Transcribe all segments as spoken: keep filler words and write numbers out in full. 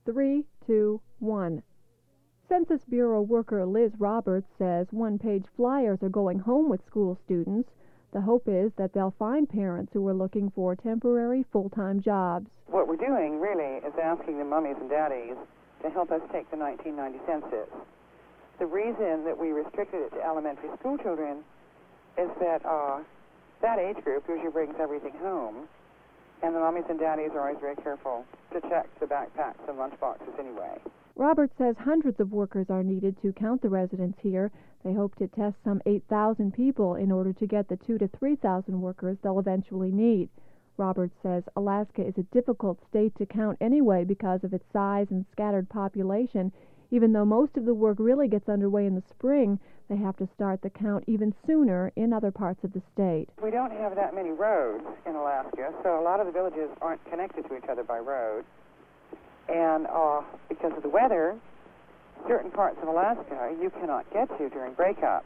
Three, two, one. Census Bureau worker Liz Roberts says one-page flyers are going home with school students. The hope is that they'll find parents who are looking for temporary full-time jobs. What we're doing, really, is asking the mummies and daddies to help us take the nineteen ninety census. The reason that we restricted it to elementary school children is that uh, that age group usually brings everything home, and the mummies and daddies are always very careful to check the backpacks and lunchboxes anyway. Roberts says hundreds of workers are needed to count the residents here. They hope to test some eight thousand people in order to get the two to three thousand workers they'll eventually need. Roberts says Alaska is a difficult state to count anyway because of its size and scattered population. Even though most of the work really gets underway in the spring, they have to start the count even sooner in other parts of the state. We don't have that many roads in Alaska, so a lot of the villages aren't connected to each other by road. And uh, because of the weather, certain parts of Alaska you cannot get to during breakup.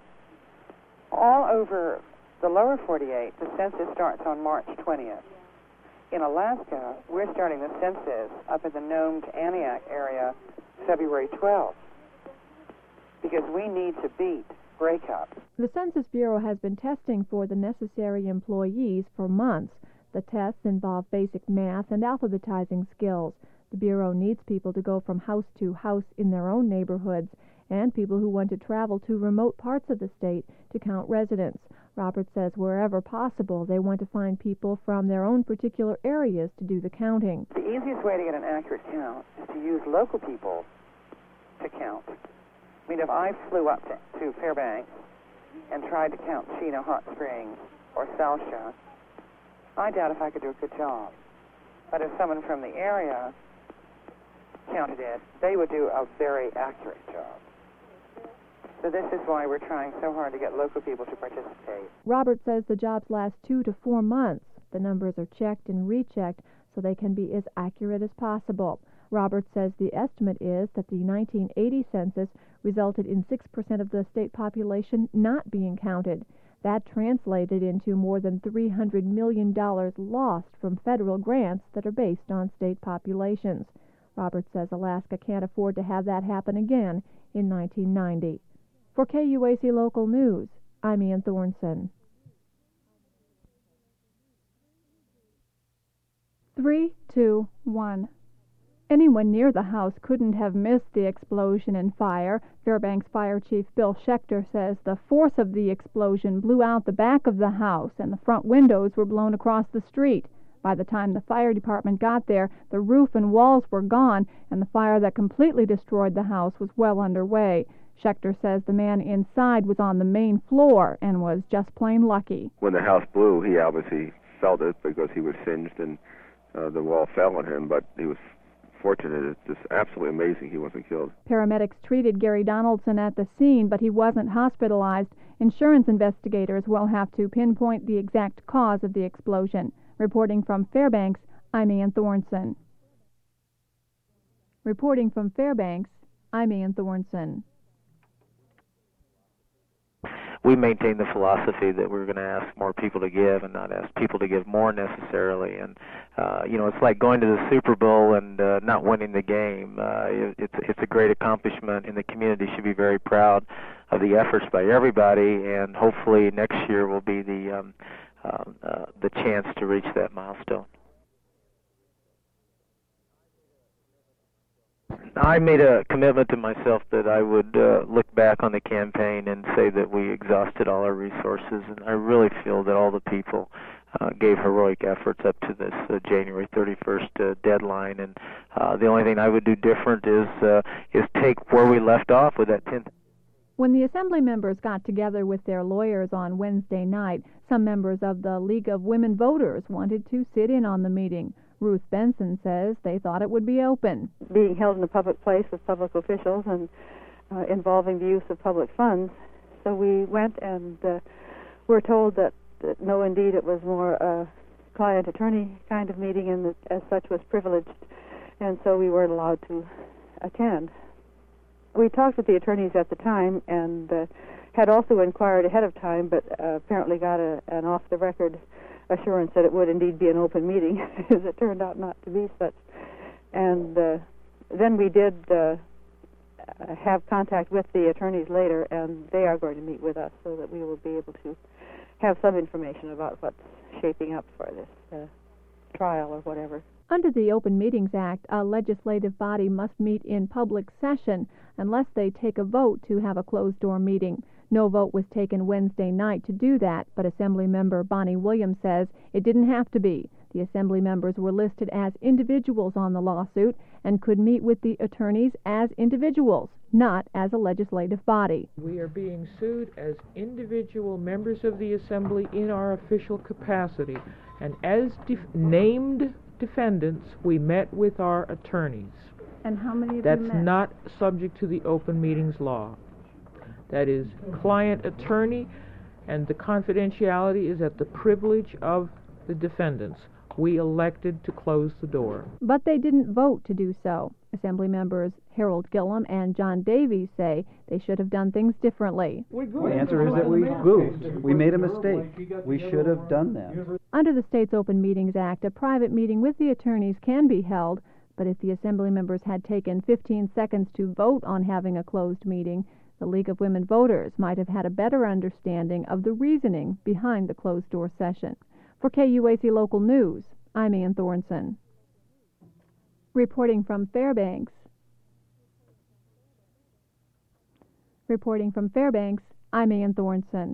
All over the lower forty-eight, the census starts on March twentieth. In Alaska, we're starting the census up in the Nome to Aniak area February twelfth, because we need to beat breakup. The Census Bureau has been testing for the necessary employees for months. The tests involve basic math and alphabetizing skills. The Bureau needs people to go from house to house in their own neighborhoods and people who want to travel to remote parts of the state to count residents. Roberts says wherever possible, they want to find people from their own particular areas to do the counting. The easiest way to get an accurate count is to use local people to count. I mean, if I flew up to, to Fairbanks and tried to count Chino Hot Springs or Salsha, I doubt if I could do a good job. But if someone from the area counted it, they would do a very accurate job. So this is why we're trying so hard to get local people to participate. Roberts says the jobs last two to four months. The numbers are checked and rechecked so they can be as accurate as possible. Roberts says the estimate is that the nineteen eighty census resulted in six percent of the state population not being counted. That translated into more than three hundred million dollars lost from federal grants that are based on state populations. Roberts says Alaska can't afford to have that happen again in nineteen ninety. For K U A C Local News, I'm Ann Thornson. Three, two, one. Anyone near the house couldn't have missed the explosion and fire. Fairbanks Fire Chief Bill Schechter says the force of the explosion blew out the back of the house and the front windows were blown across the street. By the time the fire department got there, the roof and walls were gone, and the fire that completely destroyed the house was well underway. Schechter says the man inside was on the main floor and was just plain lucky. When the house blew, he obviously felt it because he was singed and uh, the wall fell on him, but he was fortunate. It's just absolutely amazing he wasn't killed. Paramedics treated Gary Donaldson at the scene, but he wasn't hospitalized. Insurance investigators will have to pinpoint the exact cause of the explosion. Reporting from Fairbanks, I'm Ann Thornson. Reporting from Fairbanks, I'm Ann Thornson. We maintain the philosophy that we're going to ask more people to give and not ask people to give more necessarily. And, uh, you know, it's like going to the Super Bowl and uh, not winning the game. Uh, it, it's, it's a great accomplishment, and the community should be very proud of the efforts by everybody, and hopefully next year will be the, um, uh, uh, the chance to reach that milestone. I made a commitment to myself that I would uh, look back on the campaign and say that we exhausted all our resources, and I really feel that all the people uh, gave heroic efforts up to this uh, January thirty-first uh, deadline, and uh, the only thing I would do different is uh, is take where we left off with that tenth. When the Assembly members got together with their lawyers on Wednesday night, some members of the League of Women Voters wanted to sit in on the meeting. Ruth Benson says they thought it would be open. Being held in a public place with public officials and uh, involving the use of public funds. So we went and uh, were told that, that no, indeed, it was more a client-attorney kind of meeting, and that, as such, was privileged, and so we weren't allowed to attend. We talked with the attorneys at the time and uh, had also inquired ahead of time, but uh, apparently got a, an off-the-record assurance that it would indeed be an open meeting, as it turned out not to be such. And uh, then we did uh, have contact with the attorneys later, and they are going to meet with us so that we will be able to have some information about what's shaping up for this uh, trial or whatever. Under the Open Meetings Act, a legislative body must meet in public session unless they take a vote to have a closed-door meeting. No vote was taken Wednesday night to do that, but Assembly member Bonnie Williams says it didn't have to be. The Assembly members were listed as individuals on the lawsuit and could meet with the attorneys as individuals, not as a legislative body. We are being sued as individual members of the Assembly in our official capacity, and as def- named defendants, we met with our attorneys. And how many of That's you met? not subject to the Open Meetings Law. That is client attorney, and the confidentiality is at the privilege of the defendants. We elected to close the door. But they didn't vote to do so. Assembly members Harold Gillum and John Davies say they should have done things differently. The answer is that we goofed. We made a mistake. We should have done that. Under the state's Open Meetings Act, a private meeting with the attorneys can be held, but if the Assembly members had taken fifteen seconds to vote on having a closed meeting, the League of Women Voters might have had a better understanding of the reasoning behind the closed-door session. For K U A C Local News, I'm Ann Thornson. Reporting from Fairbanks. Reporting from Fairbanks, I'm Ann Thornson.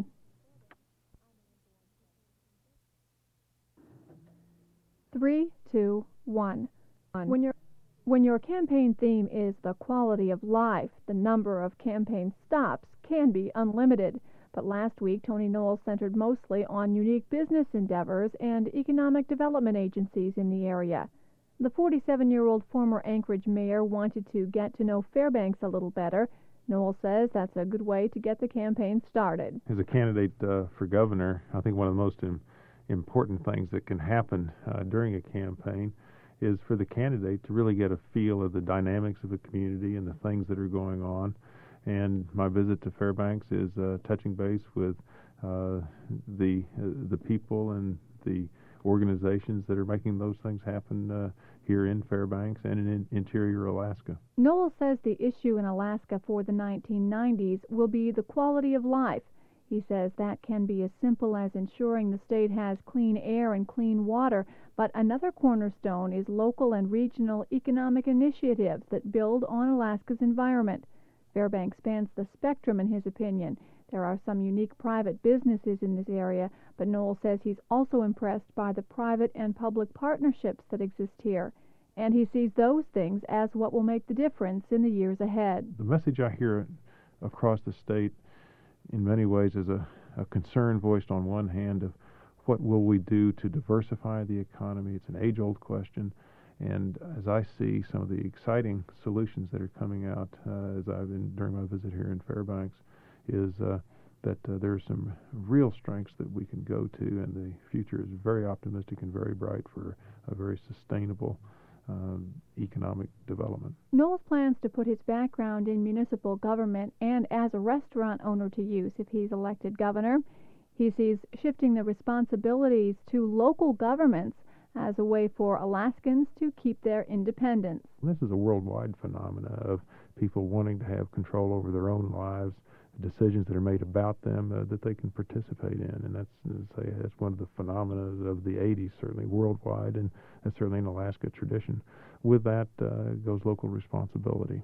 Three, two, one. When your when your campaign theme is the quality of life, the number of campaign stops can be unlimited. But last week, Tony Knowles centered mostly on unique business endeavors and economic development agencies in the area. The forty-seven-year-old former Anchorage mayor wanted to get to know Fairbanks a little better. Knowles says that's a good way to get the campaign started. As a candidate uh, for governor, I think one of the most im- important things that can happen uh, during a campaign is for the candidate to really get a feel of the dynamics of the community and the things that are going on. And my visit to Fairbanks is uh, touching base with uh, the uh, the people and the organizations that are making those things happen uh, here in Fairbanks and in, in interior Alaska. Knowles says the issue in Alaska for the nineteen nineties will be the quality of life. He says that can be as simple as ensuring the state has clean air and clean water, but another cornerstone is local and regional economic initiatives that build on Alaska's environment. Fairbanks spans the spectrum, in his opinion. There are some unique private businesses in this area, but Knowles says he's also impressed by the private and public partnerships that exist here, and he sees those things as what will make the difference in the years ahead. The message I hear across the state in many ways is a, a concern voiced on one hand of what will we do to diversify the economy. It's an age-old question. And as I see some of the exciting solutions that are coming out uh, as I've been during my visit here in Fairbanks, is uh, that uh, there are some real strengths that we can go to, and the future is very optimistic and very bright for a very sustainable um, economic development. Knowles plans to put his background in municipal government and as a restaurant owner to use if he's elected governor. He sees shifting the responsibilities to local governments as a way for Alaskans to keep their independence. This is a worldwide phenomena of people wanting to have control over their own lives, decisions that are made about them uh, that they can participate in, and that's say that's one of the phenomena of the eighties, certainly worldwide, and that's certainly an Alaska tradition. With that uh, goes local responsibility,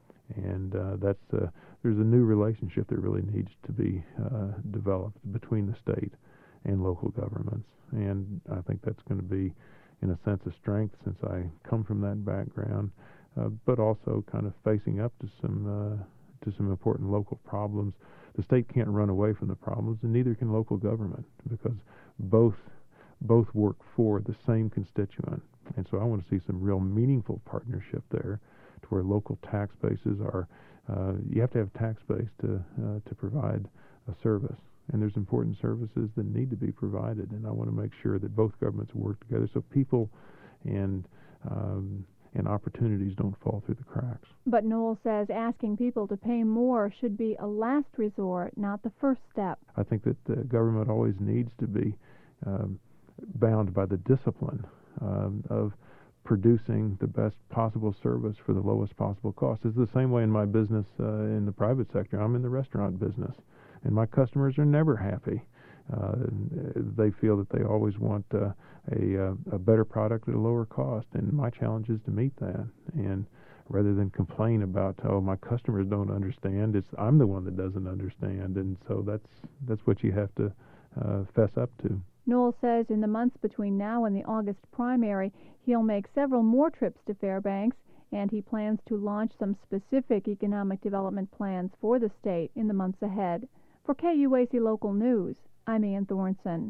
and uh, that's uh, there's a new relationship that really needs to be uh, developed between the state and local governments. And I think that's going to be, in a sense, a strength since I come from that background, uh, but also kind of facing up to some uh, to some important local problems. The state can't run away from the problems, and neither can local government, because both both work for the same constituent. And so I want to see some real meaningful partnership there, to where local tax bases are. Uh, you have to have tax base to uh, to provide a service. And there's important services that need to be provided, and I want to make sure that both governments work together so people and um, and opportunities don't fall through the cracks. But Knowles says asking people to pay more should be a last resort, not the first step. I think that the government always needs to be um, bound by the discipline um, of producing the best possible service for the lowest possible cost. It's the same way in my business uh, in the private sector. I'm in the restaurant business, and my customers are never happy. Uh, they feel that they always want uh, a, a better product at a lower cost, and my challenge is to meet that. And rather than complain about, oh, my customers don't understand, it's I'm the one that doesn't understand, and so that's that's what you have to uh, fess up to. Noel says in the months between now and the August primary, he'll make several more trips to Fairbanks, and he plans to launch some specific economic development plans for the state in the months ahead. For K U A C Local News, I'm Ann Thornton.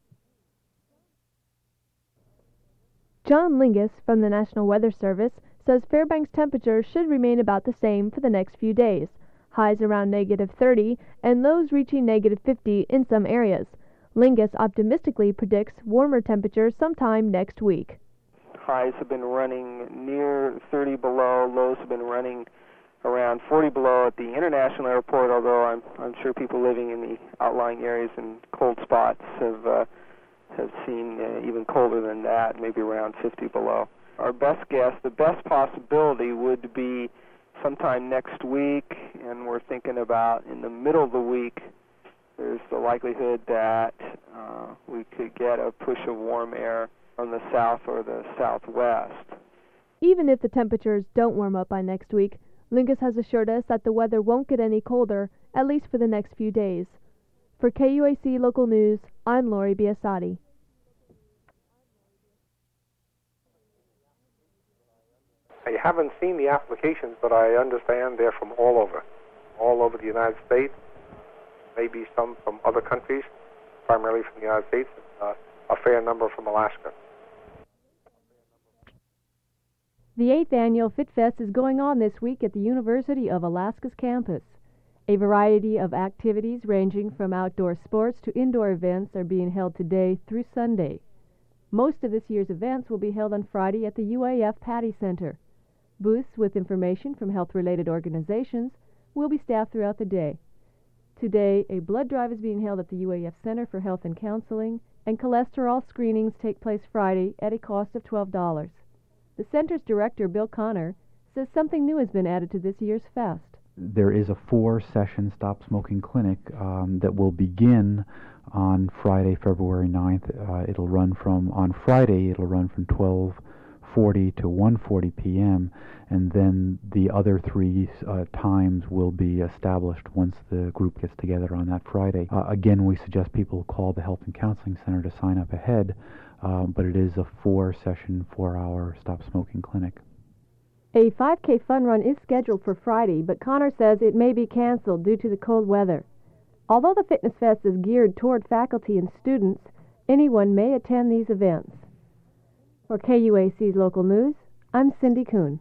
John Lingus from the National Weather Service says Fairbanks temperatures should remain about the same for the next few days, highs around negative thirty and lows reaching negative fifty in some areas. Lingus optimistically predicts warmer temperatures sometime next week. Highs have been running near thirty below, lows have been running around forty below at the International Airport, although I'm, I'm sure people living in the outlying areas and cold spots have, uh, have seen uh, even colder than that, maybe around fifty below. Our best guess, the best possibility would be sometime next week, and we're thinking about in the middle of the week, there's the likelihood that uh, we could get a push of warm air from the south or the southwest. Even if the temperatures don't warm up by next week, Lingus has assured us that the weather won't get any colder, at least for the next few days. For K U A C Local News, I'm Lori Biasotti. I haven't seen the applications, but I understand they're from all over, all over the United States, maybe some from other countries, primarily from the United States, and uh, a fair number from Alaska. The eighth annual FitFest is going on this week at the University of Alaska's campus. A variety of activities ranging from outdoor sports to indoor events are being held today through Sunday. Most of this year's events will be held on Friday at the U A F Patty Center. Booths with information from health-related organizations will be staffed throughout the day. Today, a blood drive is being held at the U A F Center for Health and Counseling, and cholesterol screenings take place Friday at a cost of twelve dollars. The center's director, Bill Connor, says something new has been added to this year's fest. There is a four-session Stop Smoking Clinic um, that will begin on Friday, February ninth. Uh, it'll run from, on Friday, it'll run from twelve forty to one forty p m, and then the other three uh, times will be established once the group gets together on that Friday. Uh, again, we suggest people call the Health and Counseling Center to sign up ahead, uh, but it is a four-session, four-hour Stop Smoking Clinic. A five K fun run is scheduled for Friday, but Connor says it may be canceled due to the cold weather. Although the Fitness Fest is geared toward faculty and students, anyone may attend these events. For K U A C's Local News, I'm Cindy Kuhn.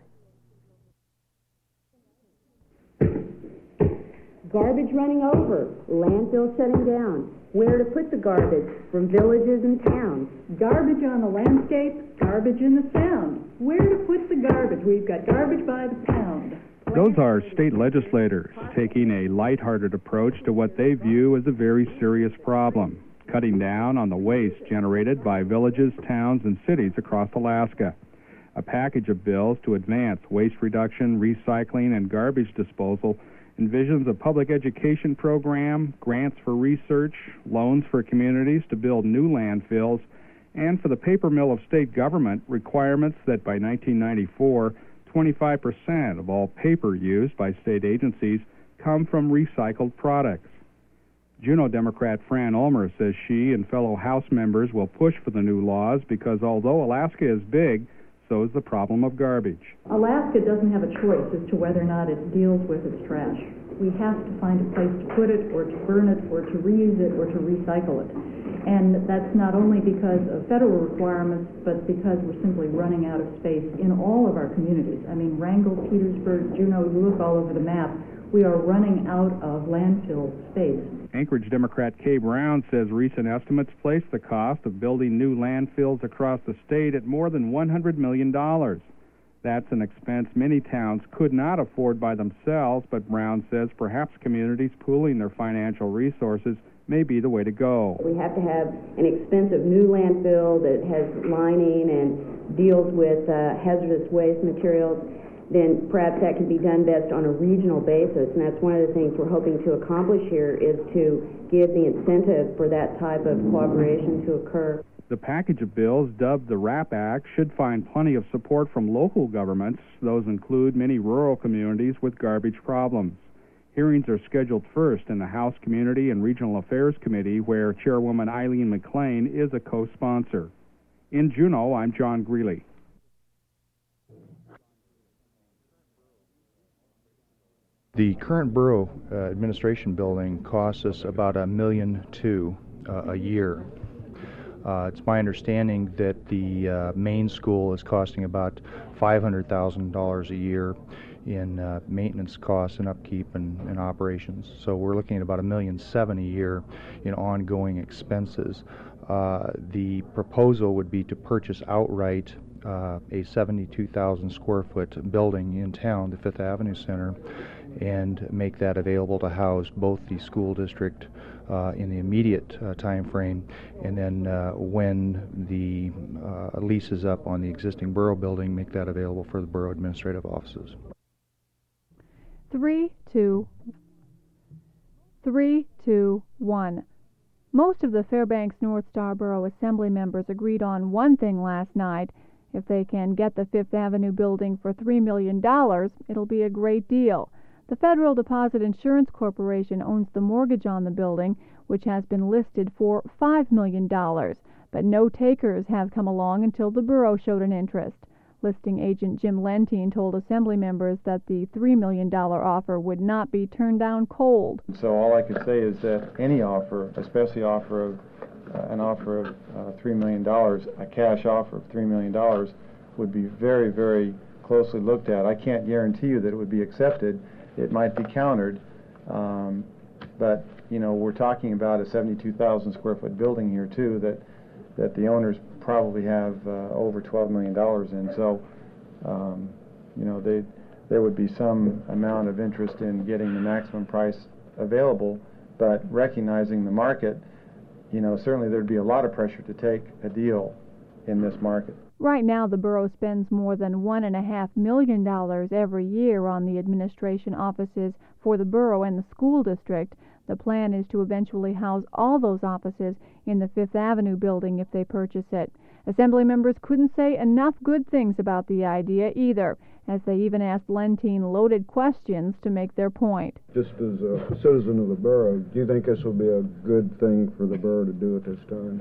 Garbage running over, landfill shutting down, where to put the garbage from villages and towns. Garbage on the landscape, garbage in the sound. Where to put the garbage? We've got garbage by the pound. Those are state legislators taking a lighthearted approach to what they view as a very serious problem, cutting down on the waste generated by villages, towns, and cities across Alaska. A package of bills to advance waste reduction, recycling, and garbage disposal envisions a public education program, grants for research, loans for communities to build new landfills, and for the paper mill of state government, requirements that by nineteen ninety-four, twenty-five percent of all paper used by state agencies come from recycled products. Juneau Democrat Fran Ulmer says she and fellow House members will push for the new laws because although Alaska is big, so is the problem of garbage. Alaska doesn't have a choice as to whether or not it deals with its trash. We have to find a place to put it, or to burn it, or to reuse it, or to recycle it. And that's not only because of federal requirements, but because we're simply running out of space in all of our communities. I mean, Wrangell, Petersburg, Juneau, you look all over the map, we are running out of landfill space. Anchorage Democrat Kay Brown says recent estimates place the cost of building new landfills across the state at more than one hundred million dollars. That's an expense many towns could not afford by themselves, but Brown says perhaps communities pooling their financial resources may be the way to go. We have to have an expensive new landfill that has lining and deals with uh, hazardous waste materials. Then perhaps that can be done best on a regional basis, and that's one of the things we're hoping to accomplish here, is to give the incentive for that type of cooperation to occur. The package of bills, dubbed the RAP Act, should find plenty of support from local governments. Those include many rural communities with garbage problems. Hearings are scheduled first in the House Community and Regional Affairs Committee, where Chairwoman Eileen McLean is a co-sponsor. In Juneau, I'm John Greeley. The current borough uh, administration building costs us about a million two uh, a year. Uh, it's my understanding that the uh, main school is costing about five hundred thousand dollars a year in uh, maintenance costs and upkeep and, and operations. So we're looking at about a million seven a year in ongoing expenses. Uh, the proposal would be to purchase outright uh, a seventy-two thousand square foot building in town, the Fifth Avenue Center, and make that available to house both the school district uh, in the immediate uh, time frame, and then uh, when the uh, lease is up on the existing borough building, make that available for the borough administrative offices. Three, two, three, two, one. Most of the Fairbanks North Star Borough Assembly members agreed on one thing last night. If they can get the Fifth Avenue building for three million dollars, it'll be a great deal. The Federal Deposit Insurance Corporation owns the mortgage on the building, which has been listed for five million dollars, but no takers have come along until the borough showed an interest. Listing agent Jim Lentine told Assembly members that the three million dollars offer would not be turned down cold. So all I could say is that any offer, especially offer of uh, an offer of uh, three million dollars, a cash offer of three million dollars, would be very, very closely looked at. I can't guarantee you that it would be accepted. It might be countered, um, but you know, we're talking about a seventy-two thousand square foot building here too that that the owners probably have uh, over twelve million dollars in. So, um, you know, they there would be some amount of interest in getting the maximum price available, but recognizing the market, you know, certainly there'd be a lot of pressure to take a deal in this market. Right now, the borough spends more than one and a half million dollars every year on the administration offices for the borough and the school district. The plan is to eventually house all those offices in the Fifth Avenue building if they purchase it. Assembly members couldn't say enough good things about the idea either, as they even asked Lentine loaded questions to make their point. Just as a citizen of the borough, do you think this will be a good thing for the borough to do at this time?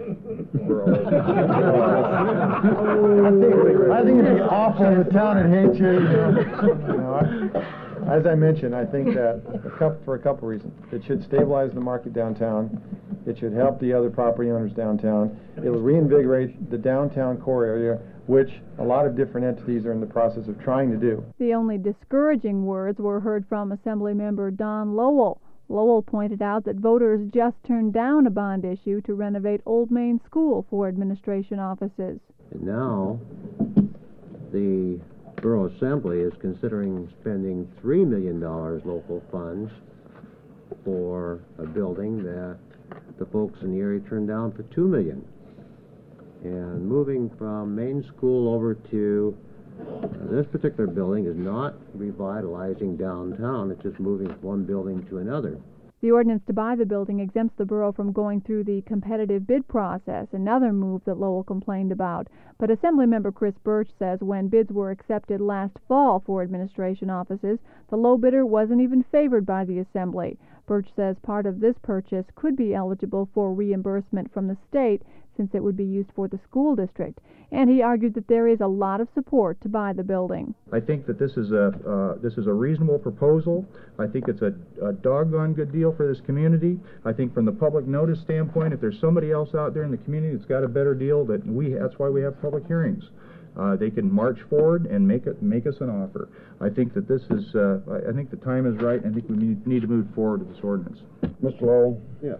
I think, I think it'd be awful if the town would hate you. You know, I, as I mentioned, I think that a couple, for a couple reasons. It should stabilize the market downtown. It should help the other property owners downtown. It will reinvigorate the downtown core area, which a lot of different entities are in the process of trying to do. The only discouraging words were heard from Assemblymember Don Lowell. Lowell pointed out that voters just turned down a bond issue to renovate Old Main School for administration offices. And now the Borough Assembly is considering spending three million dollars local funds for a building that the folks in the area turned down for two million dollars. And moving from Main School over to uh, this particular building is not revitalizing downtown. It's just moving from one building to another. The ordinance to buy the building exempts the borough from going through the competitive bid process, another move that Lowell complained about. But Assemblymember Chris Birch says when bids were accepted last fall for administration offices, the low bidder wasn't even favored by the Assembly. Birch says part of this purchase could be eligible for reimbursement from the state since it would be used for the school district, and he argued that there is a lot of support to buy the building. I think that this is a uh, this is a reasonable proposal. I think it's a, a doggone good deal for this community. I think from the public notice standpoint, if there's somebody else out there in the community that's got a better deal, that we that's why we have public hearings. Uh, they can march forward and make it make us an offer. I think that this is uh, I think the time is right. I think we need, need to move forward with this ordinance. Mister Lowell? Yeah.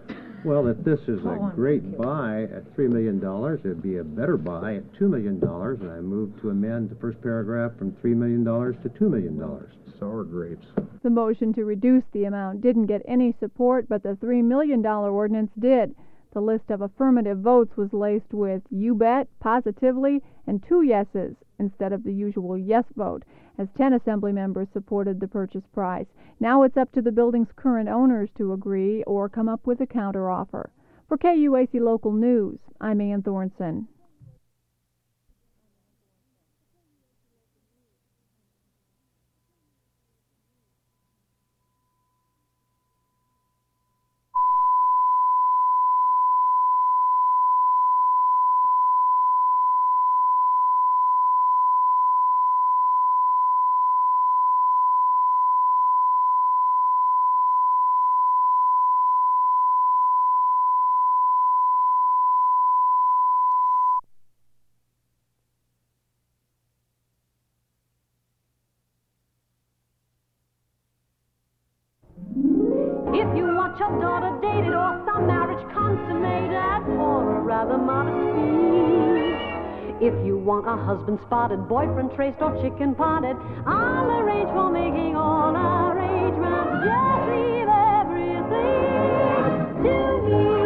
Well, that this is a great buy at three million dollars, it'd be a better buy at two million dollars, and I move to amend the first paragraph from three million dollars to two million dollars. Sour grapes. The motion to reduce the amount didn't get any support, but the three million dollars ordinance did. The list of affirmative votes was laced with "you bet," "positively," and two yeses instead of the usual yes vote, as ten assembly members supported the purchase price. Now it's up to the building's current owners to agree or come up with a counteroffer. For K U A C Local News, I'm Ann Thornton. If you want your daughter dated or some marriage consummated for a rather modest fee, if you want a husband spotted, boyfriend traced, or chicken potted, I'll arrange for making all arrangements. Just leave everything to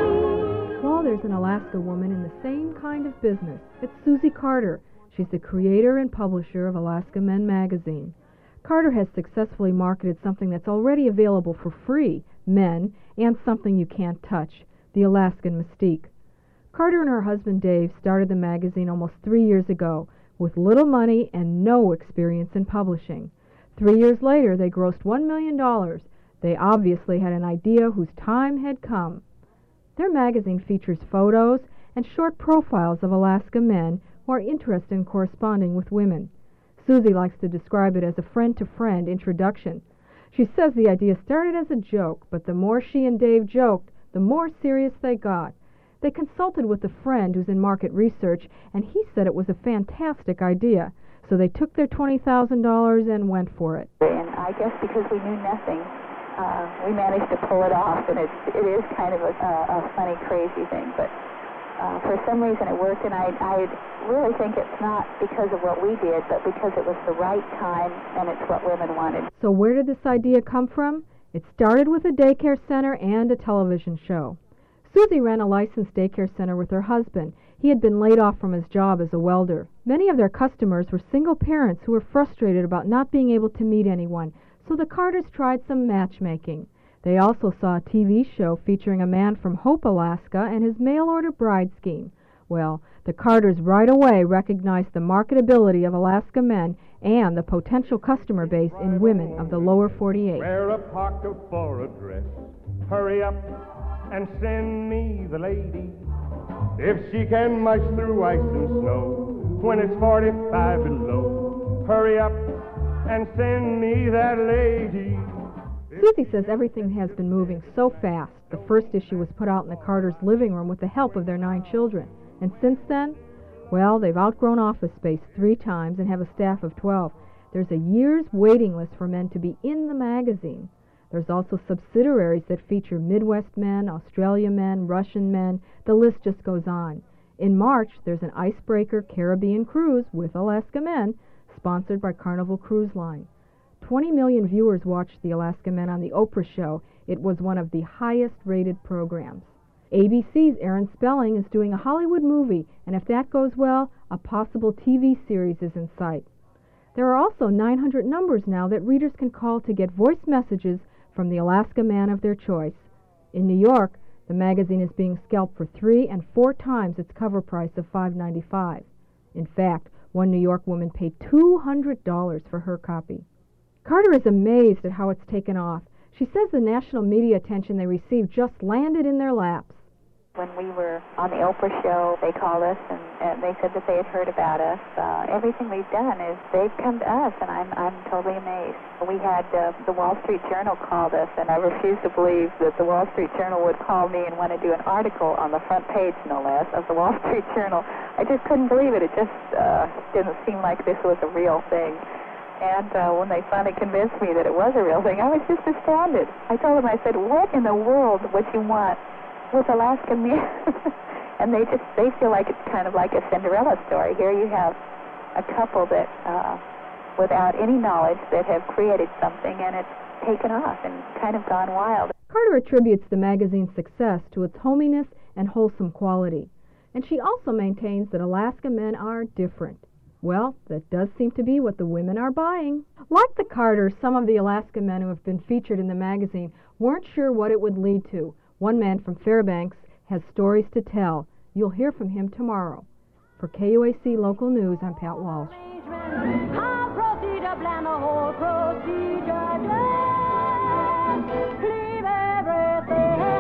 me. Well, there's an Alaska woman in the same kind of business. It's Susie Carter. She's the creator and publisher of Alaska Men magazine. Carter has successfully marketed something that's already available for free, Men, and something you can't touch, the Alaskan Mystique. Carter and her husband Dave started the magazine almost three years ago with little money and no experience in publishing. Three years later, they grossed one million dollars. They obviously had an idea whose time had come. Their magazine features photos and short profiles of Alaska men who are interested in corresponding with women. Susie likes to describe it as a friend-to-friend introduction. She says the idea started as a joke, but the more she and Dave joked, the more serious they got. They consulted with a friend who's in market research, and he said it was a fantastic idea. So they took their twenty thousand dollars and went for it. And I guess because we knew nothing, uh, we managed to pull it off, and it's, it is kind of a, a, a funny, crazy thing, but Uh, for some reason it worked, and I, I really think it's not because of what we did, but because it was the right time and it's what women wanted. So where did this idea come from? It started with a daycare center and a television show. Susie ran a licensed daycare center with her husband. He had been laid off from his job as a welder. Many of their customers were single parents who were frustrated about not being able to meet anyone, so the Carters tried some matchmaking. They also saw a T V show featuring a man from Hope, Alaska, and his mail-order bride scheme. Well, the Carters right away recognized the marketability of Alaska men and the potential customer base in women of the lower forty-eight. Wear a parka for a dress. Hurry up and send me the lady. If she can march through ice and snow when it's forty-five below. Hurry up and send me that lady. Susie says everything has been moving so fast. The first issue was put out in the Carters' living room with the help of their nine children. And since then, well, they've outgrown office space three times and have a staff of twelve. There's a year's waiting list for men to be in the magazine. There's also subsidiaries that feature Midwest men, Australia men, Russian men. The list just goes on. In March, there's an icebreaker Caribbean cruise with Alaska Men, sponsored by Carnival Cruise Line. twenty million viewers watched the Alaska Men on the Oprah show. It was one of the highest-rated programs. A B C's Aaron Spelling is doing a Hollywood movie, and if that goes well, a possible T V series is in sight. There are also nine hundred numbers now that readers can call to get voice messages from the Alaska man of their choice. In New York, the magazine is being scalped for three and four times its cover price of five ninety-five. In fact, one New York woman paid two hundred dollars for her copy. Carter is amazed at how it's taken off. She says the national media attention they received just landed in their laps. When we were on the Oprah show, they called us and, and they said that they had heard about us. Uh, everything we've done is they've come to us, and I'm I'm totally amazed. We had uh, the Wall Street Journal called us, and I refuse to believe that the Wall Street Journal would call me and want to do an article on the front page, no less, of the Wall Street Journal. I just couldn't believe it. It just uh, didn't seem like this was a real thing. And uh, when they finally convinced me that it was a real thing, I was just astounded. I told them, I said, what in the world would you want with Alaska men. And they just, they feel like it's kind of like a Cinderella story. Here you have a couple that, uh, without any knowledge, that have created something, and it's taken off and kind of gone wild. Carter attributes the magazine's success to its hominess and wholesome quality. And she also maintains that Alaska men are different. Well, that does seem to be what the women are buying. Like the Carters, some of the Alaska men who have been featured in the magazine weren't sure what it would lead to. One man from Fairbanks has stories to tell. You'll hear from him tomorrow. For K U A C Local News, I'm Pat Walsh. How procedure, plan the whole procedure, just leave everything.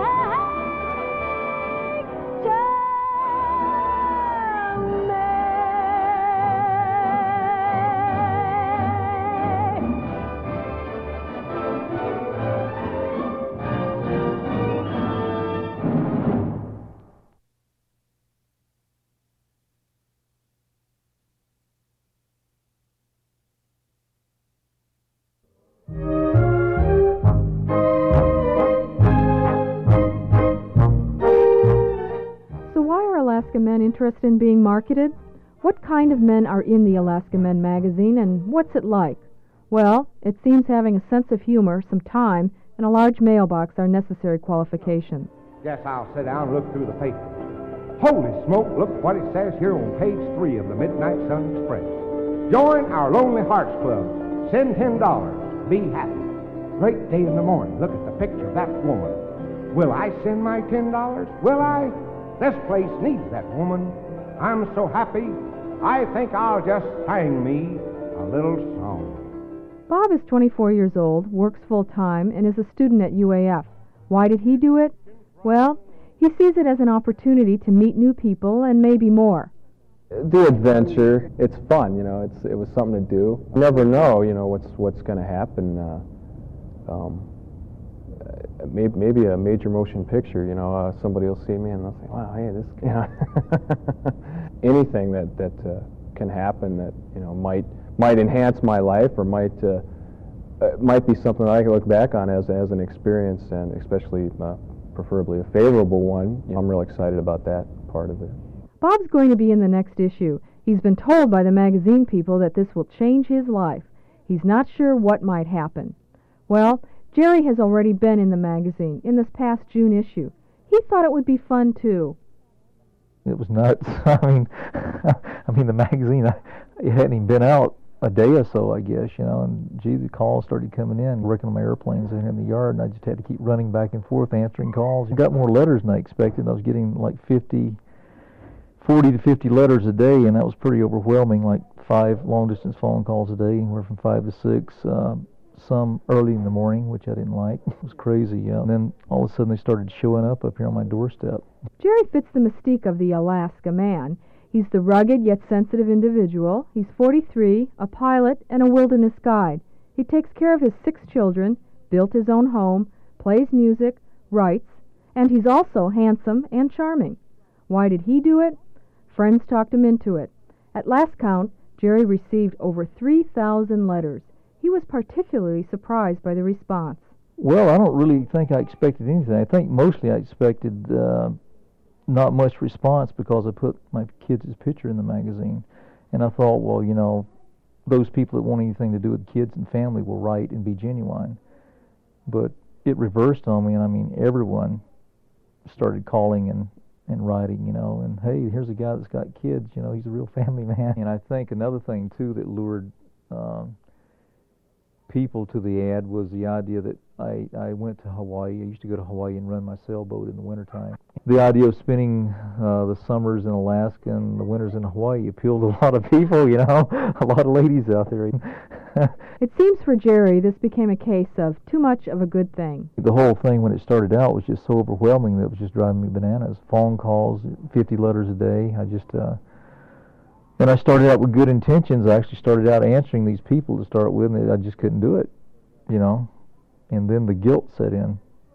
Alaska men interested in being marketed? What kind of men are in the Alaska Men magazine, and what's it like? Well, it seems having a sense of humor, some time, and a large mailbox are necessary qualifications. Guess I'll sit down and look through the paper. Holy smoke, look what it says here on page three of the Midnight Sun Express. Join our Lonely Hearts Club. Send ten dollars. Be happy. Great day in the morning. Look at the picture of that woman. Will I send my ten dollars? Will I? This place needs that woman. I'm so happy, I think I'll just sing me a little song. Bob is twenty-four years old, works full-time, and is a student at U A F. Why did he do it? Well, he sees it as an opportunity to meet new people and maybe more. The adventure, it's fun, you know, it's, it was something to do. You never know, you know, what's, what's going to happen. Uh, um, Maybe, maybe a major motion picture, you know, uh, somebody will see me and they'll say, wow, hey, this, you know, anything that, that uh, can happen that, you know, might might enhance my life or might uh, uh, might be something that I can look back on as, as an experience, and especially, uh, preferably a favorable one. You know, I'm real excited about that part of it. Bob's going to be in the next issue. He's been told by the magazine people that this will change his life. He's not sure what might happen. Well, Jerry has already been in the magazine in this past June issue. He thought it would be fun, too. It was nuts. I mean, I mean, the magazine, I, it hadn't even been out a day or so, I guess, you know, and gee, the calls started coming in, working on my airplanes in the yard, and I just had to keep running back and forth answering calls. I got more letters than I expected. I was getting like fifty, forty to fifty letters a day, and that was pretty overwhelming, like five long-distance phone calls a day, anywhere from five to six. Uh, some early in the morning, which I didn't like. It was crazy. Yeah. And then all of a sudden they started showing up up here on my doorstep. Jerry fits the mystique of the Alaska man. He's the rugged yet sensitive individual. He's forty-three, a pilot, and a wilderness guide. He takes care of his six children, built his own home, plays music, writes, and he's also handsome and charming. Why did he do it? Friends talked him into it. At last count, Jerry received over three thousand letters. He was particularly surprised by the response. Well, I don't really think I expected anything. I think mostly I expected uh, not much response because I put my kids' picture in the magazine. And I thought, well, you know, those people that want anything to do with kids and family will write and be genuine. But it reversed on me, and I mean, everyone started calling and, and writing, you know, and hey, here's a guy that's got kids, you know, he's a real family man. And I think another thing, too, that lured um, people to the ad was the idea that I, I went to Hawaii. I used to go to Hawaii and run my sailboat in the wintertime. The idea of spending uh, the summers in Alaska and the winters in Hawaii appealed to a lot of people, you know, a lot of ladies out there. It seems for Jerry this became a case of too much of a good thing. The whole thing when it started out was just so overwhelming that it was just driving me bananas. Phone calls, fifty letters a day. I just... Uh, And I started out with good intentions. I actually started out answering these people to start with, and I just couldn't do it, you know. And then the guilt set in.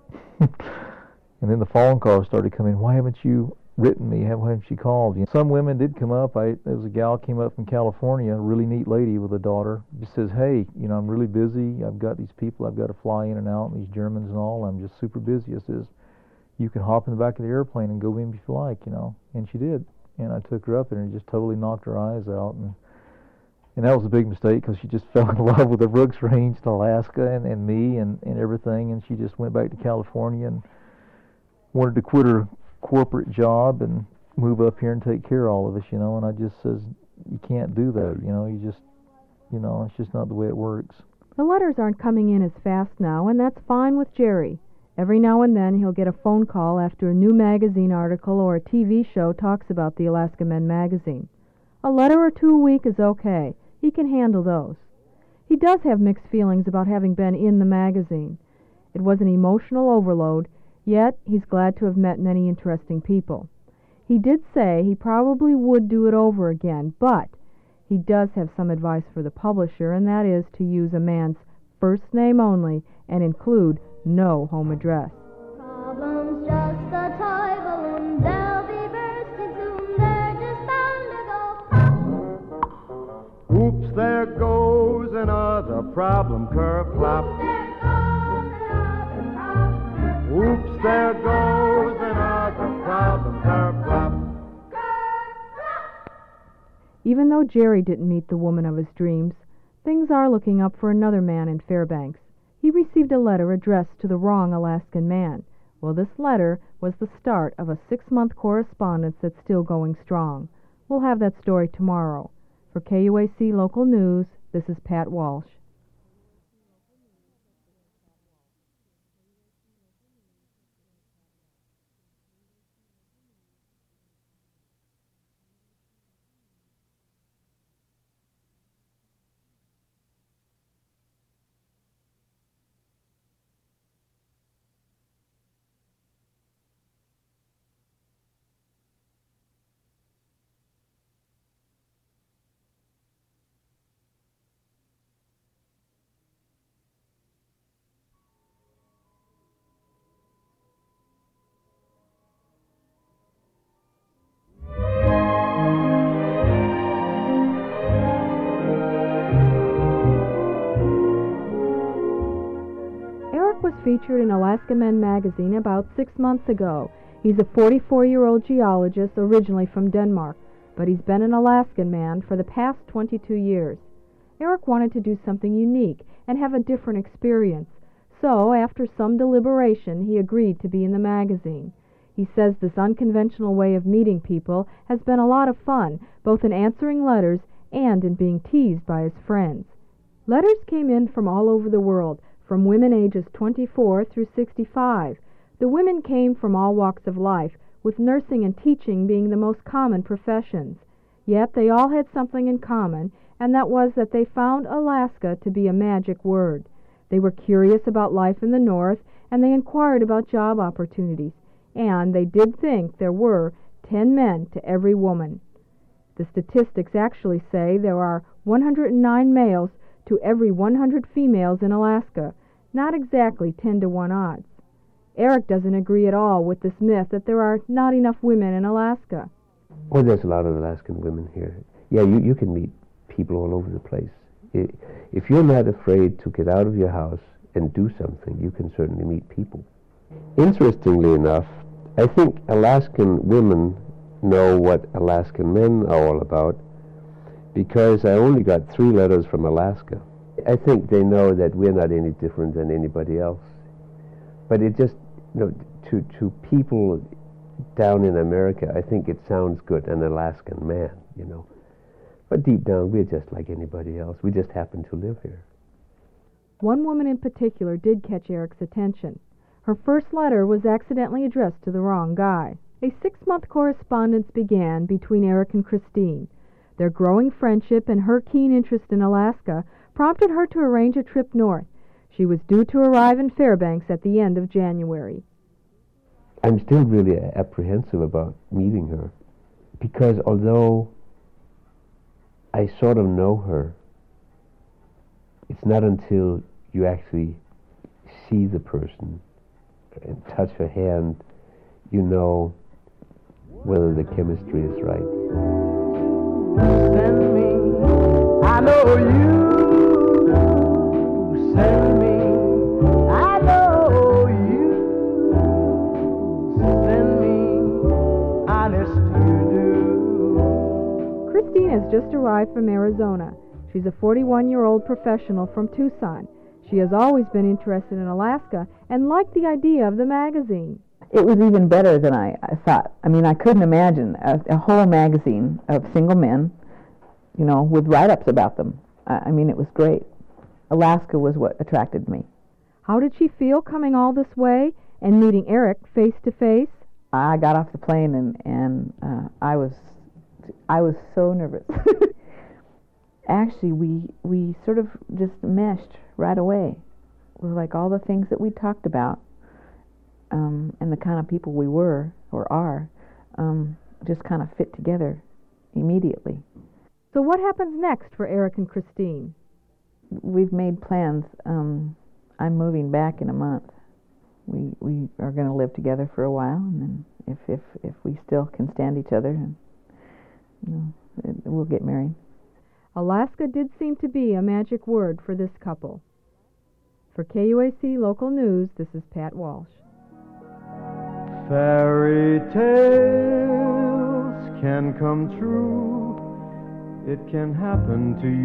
And then the phone calls started coming. Why haven't you written me? Why haven't you called? You know, some women did come up. I, there was a gal came up from California, a really neat lady with a daughter. She says, hey, you know, I'm really busy. I've got these people I've got to fly in and out, and these Germans and all. I'm just super busy. I says, you can hop in the back of the airplane and go in if you like, you know. And she did. And I took her up there and just totally knocked her eyes out. And and that was a big mistake because she just fell in love with the Brooks Range in Alaska and, and me and, and everything. And she just went back to California and wanted to quit her corporate job and move up here and take care of all of us, you know. And I just says, you can't do that, you know. You just, you know, it's just not the way it works. The letters aren't coming in as fast now, and that's fine with Jerry. Every now and then he'll get a phone call after a new magazine article or a T V show talks about the Alaska Men magazine. A letter or two a week is okay. He can handle those. He does have mixed feelings about having been in the magazine. It was an emotional overload, yet he's glad to have met many interesting people. He did say he probably would do it over again, but he does have some advice for the publisher, and that is to use a man's first name only and include no home address. Problems just a toy balloon, they'll be bursting soon, they're just bound to go pop. Oops, there goes another problem curve plop. Oops, there goes another problem curve plop. Even though Jerry didn't meet the woman of his dreams, things are looking up for another man in Fairbanks. He received a letter addressed to the wrong Alaskan man. Well, this letter was the start of a six-month correspondence that's still going strong. We'll have that story tomorrow. For K U A C Local News, this is Pat Walsh. Was featured in Alaska Men magazine about six months ago. He's a forty-four-year-old geologist originally from Denmark, but he's been an Alaskan man for the past twenty-two years. Eric wanted to do something unique and have a different experience, so after some deliberation he agreed to be in the magazine. He says this unconventional way of meeting people has been a lot of fun, both in answering letters and in being teased by his friends. Letters came in from all over the world, from women ages twenty-four through sixty-five. The women came from all walks of life, with nursing and teaching being the most common professions. Yet they all had something in common, and that was that they found Alaska to be a magic word. They were curious about life in the North, and they inquired about job opportunities, and they did think there were ten men to every woman. The statistics actually say there are one hundred nine males to every one hundred females in Alaska, not exactly ten to one odds. Eric doesn't agree at all with this myth that there are not enough women in Alaska. Well, there's a lot of Alaskan women here. Yeah, you, you can meet people all over the place. If you're not afraid to get out of your house and do something, you can certainly meet people. Interestingly enough, I think Alaskan women know what Alaskan men are all about, because I only got three letters from Alaska. I think they know that we're not any different than anybody else. But it just, you know, to, to people down in America, I think it sounds good, an Alaskan man, you know. But deep down, we're just like anybody else. We just happen to live here. One woman in particular did catch Eric's attention. Her first letter was accidentally addressed to the wrong guy. A six-month correspondence began between Eric and Christine. Their growing friendship and her keen interest in Alaska prompted her to arrange a trip north. She was due to arrive in Fairbanks at the end of January. I'm still really apprehensive about meeting her, because although I sort of know her, it's not until you actually see the person and touch her hand, you know whether the chemistry is right. Send me, I know you. Send me, I know you. from Arizona. She's a forty-one-year-old professional from Tucson. She has always been interested in Alaska and liked the idea of the magazine. It was even better than I, I thought. I mean, I couldn't imagine a, a whole magazine of single men, you know, with write-ups about them. I, I mean, it was great. Alaska was what attracted me. How did she feel coming all this way and meeting Eric face to face? I got off the plane and and uh, I was I was so nervous. Actually, we we sort of just meshed right away. It was like all the things that we talked about, um, and the kind of people we were or are, um, just kind of fit together immediately. So what happens next for Eric and Christine? We've made plans. Um, I'm moving back in a month. We we are going to live together for a while, and then if if if we still can stand each other, and you know, it, we'll get married. Alaska did seem to be a magic word for this couple. For K U A C Local News, this is Pat Walsh. Fairy tales can come true. It can happen to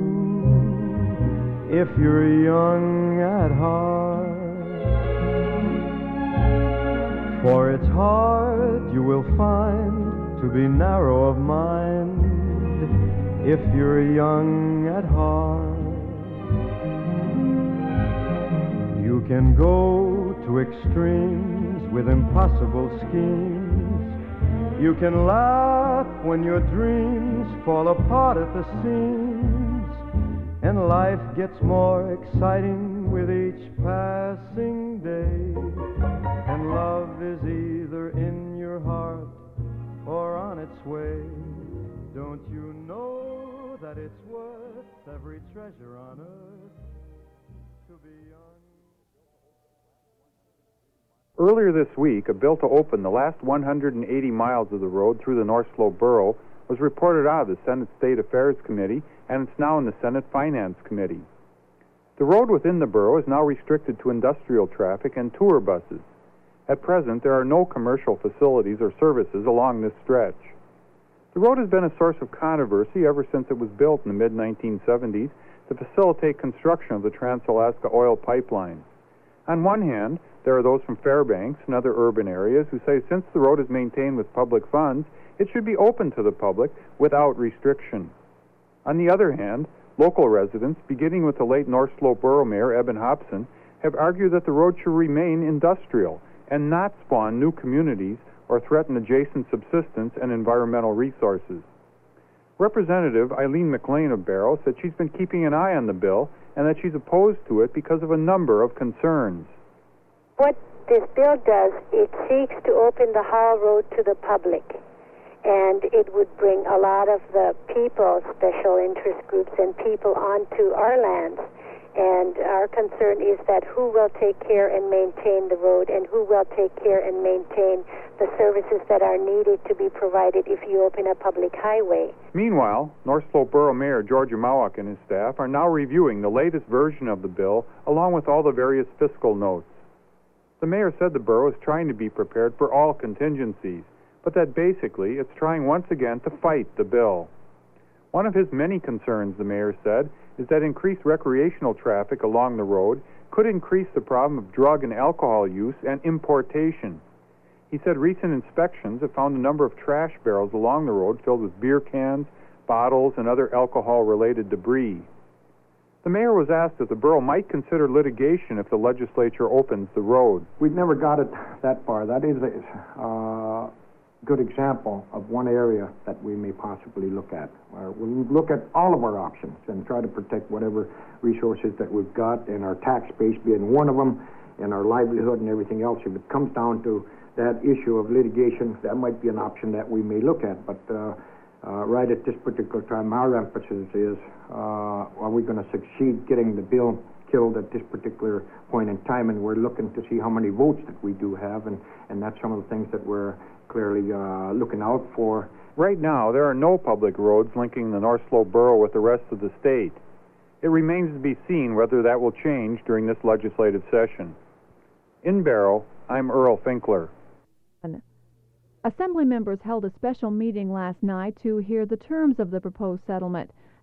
you if you're young at heart. For it's hard, you will find, to be narrow of mind if you're young at heart. You can go to extremes with impossible schemes. You can laugh when your dreams fall apart at the seams, and life gets more exciting with each passing day. And love is either in your heart or on its way. Don't you know that it's worth every treasure on earth to be young? Earlier this week, a bill to open the last one hundred eighty miles of the road through the North Slope Borough was reported out of the Senate State Affairs Committee, and it's now in the Senate Finance Committee. The road within the borough is now restricted to industrial traffic and tour buses. At present, there are no commercial facilities or services along this stretch. The road has been a source of controversy ever since it was built in the mid nineteen seventies to facilitate construction of the Trans-Alaska Oil Pipeline. On one hand, there are those from Fairbanks and other urban areas who say since the road is maintained with public funds, it should be open to the public without restriction. On the other hand, local residents, beginning with the late North Slope Borough Mayor Eben Hobson, have argued that the road should remain industrial and not spawn new communities or threaten adjacent subsistence and environmental resources. Representative Eileen McLean of Barrow said she's been keeping an eye on the bill and that she's opposed to it because of a number of concerns. What this bill does, it seeks to open the Hall Road to the public, and it would bring a lot of the people, special interest groups, and people onto our lands. And our concern is that who will take care and maintain the road, and who will take care and maintain the services that are needed to be provided if you open a public highway. Meanwhile, North Slope Borough Mayor Georgia Mowak and his staff are now reviewing the latest version of the bill along with all the various fiscal notes. The mayor said the borough is trying to be prepared for all contingencies, but that basically it's trying once again to fight the bill. One of his many concerns, the mayor said, is that increased recreational traffic along the road could increase the problem of drug and alcohol use and importation. He said recent inspections have found a number of trash barrels along the road filled with beer cans, bottles, and other alcohol-related debris. The mayor was asked if the borough might consider litigation if the legislature opens the road. We've never got it that far. That is a uh, good example of one area that we may possibly look at. Uh, we'll look at all of our options and try to protect whatever resources that we've got, and our tax base being one of them, and our livelihood and everything else. If it comes down to that issue of litigation, that might be an option that we may look at. But uh, uh, right at this particular time, our emphasis is, uh, are we going to succeed getting the bill killed at this particular point in time? And we're looking to see how many votes that we do have, and, and that's some of the things that we're clearly uh, looking out for. Right now, there are no public roads linking the North Slope Borough with the rest of the state. It remains to be seen whether that will change during this legislative session. In Barrow, I'm Earl Finkler. Assembly members held a special meeting last night to hear the terms of the proposed settlement.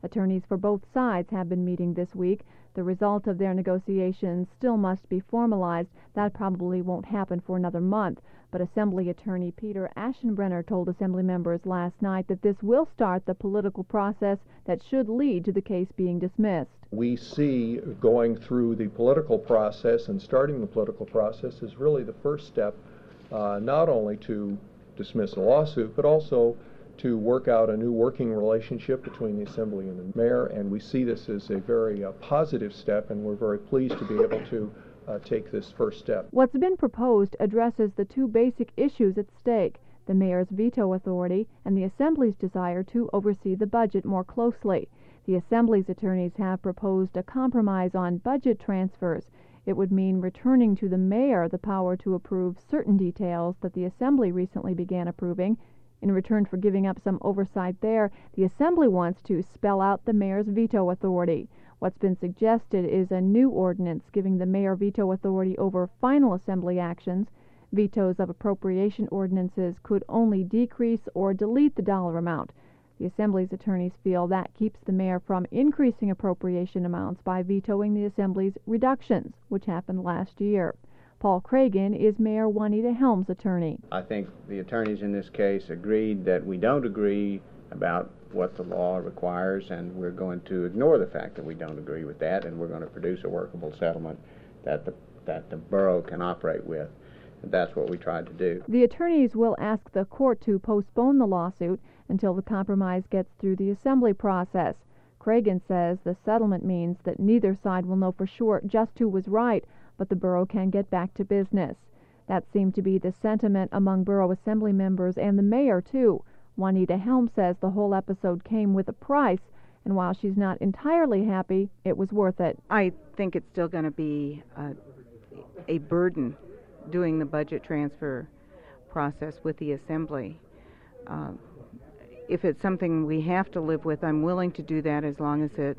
Attorneys for both sides have been meeting this week. The result of their negotiations still must be formalized. That probably won't happen for another month. But Assembly Attorney Peter Aschenbrenner told Assembly members last night that this will start the political process that should lead to the case being dismissed. We see going through the political process and starting the political process is really the first step, uh, not only to dismiss the lawsuit, but also to work out a new working relationship between the Assembly and the mayor, and we see this as a very uh, positive step, and we're very pleased to be able to uh, take this first step. What's been proposed addresses the two basic issues at stake, the mayor's veto authority and the Assembly's desire to oversee the budget more closely. The Assembly's attorneys have proposed a compromise on budget transfers. It would mean returning to the mayor the power to approve certain details that the Assembly recently began approving. In return for giving up some oversight there, the Assembly wants to spell out the mayor's veto authority. What's been suggested is a new ordinance giving the mayor veto authority over final Assembly actions. Vetoes of appropriation ordinances could only decrease or delete the dollar amount. The Assembly's attorneys feel that keeps the mayor from increasing appropriation amounts by vetoing the Assembly's reductions, which happened last year. Paul Cragen is Mayor Juanita Helms' attorney. I think the attorneys in this case agreed that we don't agree about what the law requires, and we're going to ignore the fact that we don't agree with that, and we're going to produce a workable settlement that the, that the borough can operate with. And that's what we tried to do. The attorneys will ask the court to postpone the lawsuit until the compromise gets through the Assembly process. Cragen says the settlement means that neither side will know for sure just who was right, but the borough can get back to business. That seemed to be the sentiment among borough assembly members and the mayor, too. Juanita Helms says the whole episode came with a price, and while she's not entirely happy, it was worth it. I think it's still going to be a, a burden doing the budget transfer process with the Assembly. Uh, if it's something we have to live with, I'm willing to do that as long as it,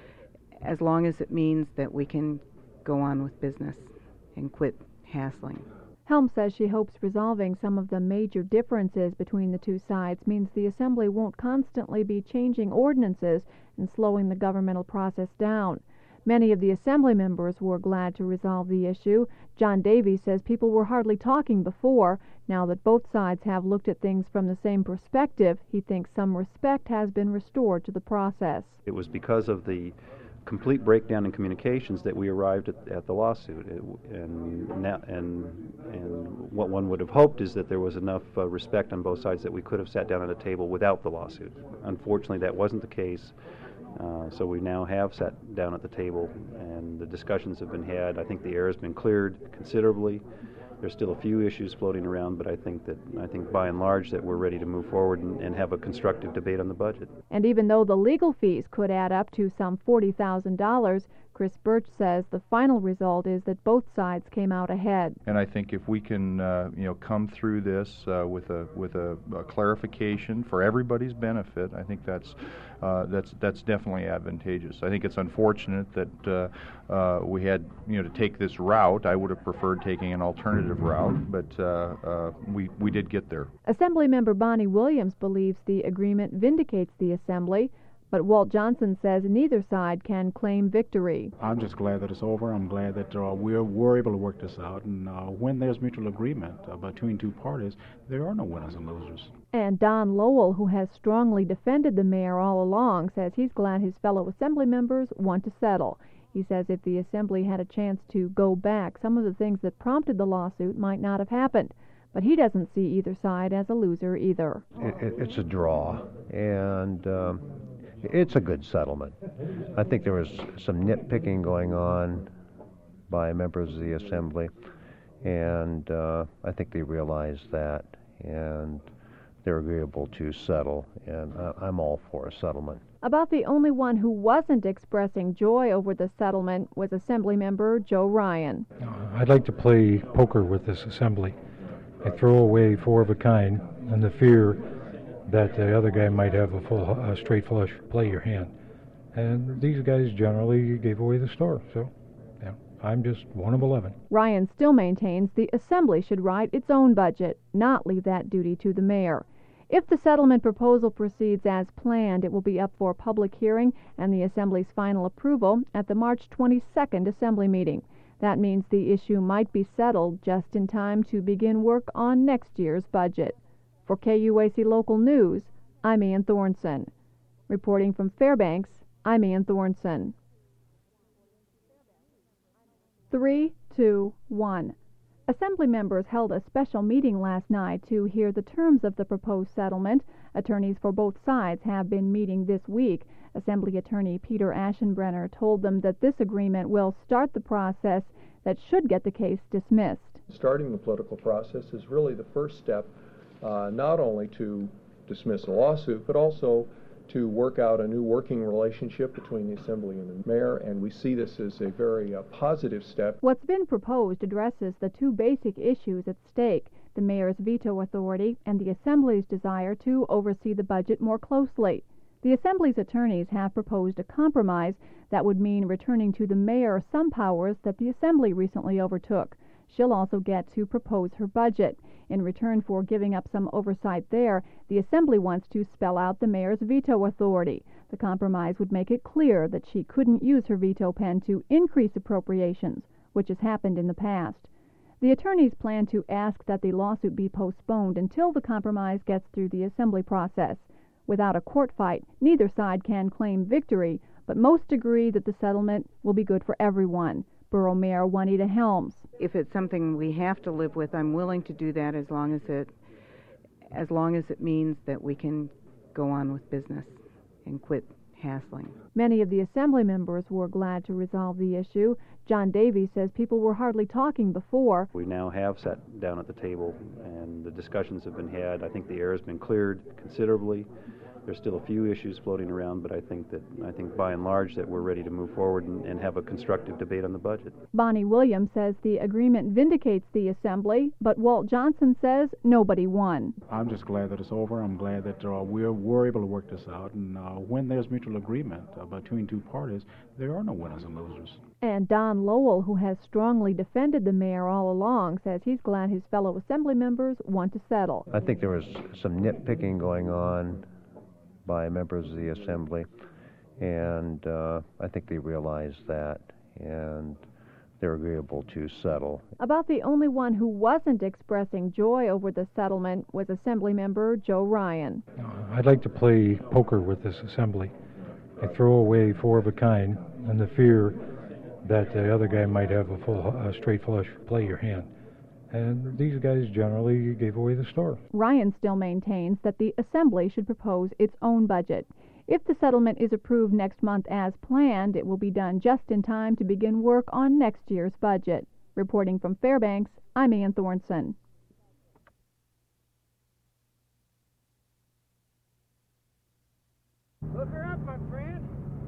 as long as it means that we can go on with business and quit hassling. Helms says she hopes resolving some of the major differences between the two sides means the Assembly won't constantly be changing ordinances and slowing the governmental process down. Many of the Assembly members were glad to resolve the issue. John Davies says people were hardly talking before. Now that both sides have looked at things from the same perspective, he thinks some respect has been restored to the process. It was because of the complete breakdown in communications that we arrived at, at the lawsuit, it, and, now, and and what one would have hoped is that there was enough uh, respect on both sides that we could have sat down at a table without the lawsuit. Unfortunately, that wasn't the case, uh, so we now have sat down at the table, and the discussions have been had. I think the air has been cleared considerably. There's still a few issues floating around, but I think that I think by and large that we're ready to move forward and, and have a constructive debate on the budget. And even though the legal fees could add up to some forty thousand dollars, Chris Birch says the final result is that both sides came out ahead. And I think if we can, uh, you know, come through this uh, with a with a, a clarification for everybody's benefit, I think that's uh, that's that's definitely advantageous. I think it's unfortunate that uh, uh, we had, you know, to take this route. I would have preferred taking an alternative route, but uh, uh, we we did get there. Assemblymember Bonnie Williams believes the agreement vindicates the Assembly. But Walt Johnson says neither side can claim victory. I'm just glad that it's over. I'm glad that uh, we're, we're able to work this out. And uh, when there's mutual agreement uh, between two parties, there are no winners and losers. And Don Lowell, who has strongly defended the mayor all along, says he's glad his fellow Assembly members want to settle. He says if the Assembly had a chance to go back, some of the things that prompted the lawsuit might not have happened. But he doesn't see either side as a loser either. It, it, it's a draw, and um, it's a good settlement. I think there was some nitpicking going on by members of the Assembly, and uh, I think they realized that, and they're agreeable to settle, and uh, I'm all for a settlement. About the only one who wasn't expressing joy over the settlement was Assemblymember Joe Ryan. Uh, I'd like to play poker with this Assembly. I throw away four of a kind, and the fear that the other guy might have a full, uh, straight flush, play your hand. And these guys generally gave away the store, so yeah, I'm just one of eleven. Ryan still maintains the Assembly should write its own budget, not leave that duty to the mayor. If the settlement proposal proceeds as planned, it will be up for public hearing and the Assembly's final approval at the March twenty-second Assembly meeting. That means the issue might be settled just in time to begin work on next year's budget. For K U A C Local News, I'm Ann Thornson. Reporting from Fairbanks, I'm Ann Thornson. Three, two, one. Assembly members held a special meeting last night to hear the terms of the proposed settlement. Attorneys for both sides have been meeting this week. Assembly Attorney Peter Aschenbrenner told them that this agreement will start the process that should get the case dismissed. Starting the political process is really the first step, uh, not only to dismiss a lawsuit, but also to work out a new working relationship between the Assembly and the Mayor, and we see this as a very uh, positive step. What's been proposed addresses the two basic issues at stake, the Mayor's veto authority and the Assembly's desire to oversee the budget more closely. The Assembly's attorneys have proposed a compromise that would mean returning to the Mayor some powers that the Assembly recently overtook. She'll also get to propose her budget. In return for giving up some oversight there, the Assembly wants to spell out the Mayor's veto authority. The compromise would make it clear that she couldn't use her veto pen to increase appropriations, which has happened in the past. The attorneys plan to ask that the lawsuit be postponed until the compromise gets through the Assembly process. Without a court fight, neither side can claim victory, but most agree that the settlement will be good for everyone. Borough Mayor Juanita Helms. If it's something we have to live with, I'm willing to do that as long as it as long as it means that we can go on with business and quit hassling. Many of the Assembly members were glad to resolve the issue. John Davies says people were hardly talking before. We now have sat down at the table and the discussions have been had. I think the air has been cleared considerably. There's still a few issues floating around, but I think that I think by and large that we're ready to move forward and, and have a constructive debate on the budget. Bonnie Williams says the agreement vindicates the Assembly, but Walt Johnson says nobody won. I'm just glad that it's over. I'm glad that uh, we're, we're able to work this out. And uh, when there's mutual agreement uh, between two parties, there are no winners and losers. And Don Lowell, who has strongly defended the mayor all along, says he's glad his fellow Assembly members want to settle. I think there was some nitpicking going on by members of the Assembly, and uh, I think they realize that, and they're agreeable to settle. About the only one who wasn't expressing joy over the settlement was Assembly member Joe Ryan. Uh, I'd like to play poker with this Assembly. I throw away four of a kind and the fear that the other guy might have a full uh, straight flush play your hand. And these guys generally gave away the store. Ryan still maintains that the Assembly should propose its own budget. If the settlement is approved next month as planned, it will be done just in time to begin work on next year's budget. Reporting from Fairbanks, I'm Ann Thornson. Look her up, my friend.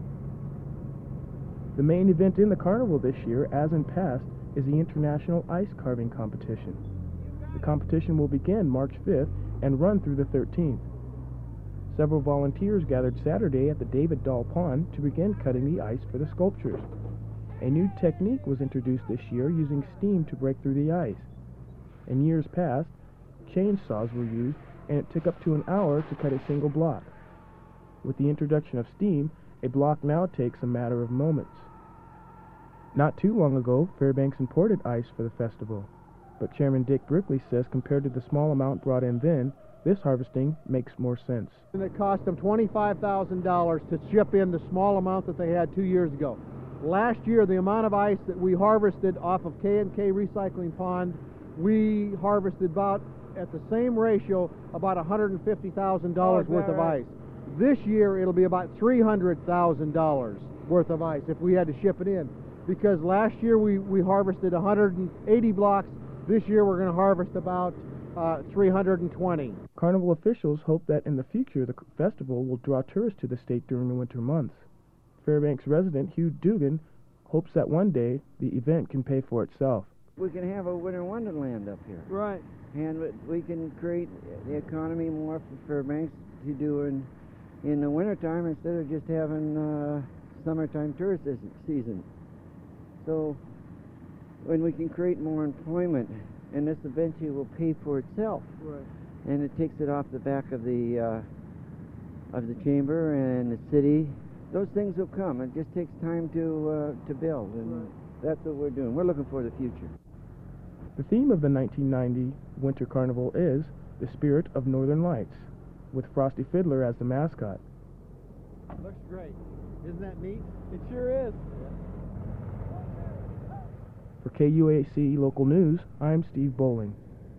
The main event in the carnival this year, as in past, is the International Ice Carving Competition. The competition will begin March fifth and run through the thirteenth. Several volunteers gathered Saturday at the David Dahl Pond to begin cutting the ice for the sculptures. A new technique was introduced this year using steam to break through the ice. In years past, chainsaws were used and it took up to an hour to cut a single block. With the introduction of steam, a block now takes a matter of moments. Not too long ago, Fairbanks imported ice for the festival, but Chairman Dick Brickley says compared to the small amount brought in then, this harvesting makes more sense. And it cost them twenty-five thousand dollars to ship in the small amount that they had two years ago. Last year, the amount of ice that we harvested off of K and K Recycling Pond, we harvested about, at the same ratio, about one hundred fifty thousand dollars oh, worth of right? ice. This year, it'll be about three hundred thousand dollars worth of ice if we had to ship it in. Because last year we, we harvested one hundred eighty blocks. This year we're going to harvest about uh, three hundred twenty. Carnival officials hope that in the future the festival will draw tourists to the state during the winter months. Fairbanks resident Hugh Dugan hopes that one day the event can pay for itself. We can have a winter wonderland up here. Right. And we can create the economy more for Fairbanks to do in, in the wintertime instead of just having uh, summertime tourist season. So when we can create more employment, and this eventually will pay for itself. Right. and it takes it off the back of the uh, of the chamber and the city. Those things will come. It just takes time to uh, to build, and that's what we're doing. We're looking for the future. The theme of the nineteen ninety Winter Carnival is the Spirit of Northern Lights, with Frosty Fiddler as the mascot. Looks great. Isn't that neat? It sure is. For K U A C Local News, I'm Steve Bowling.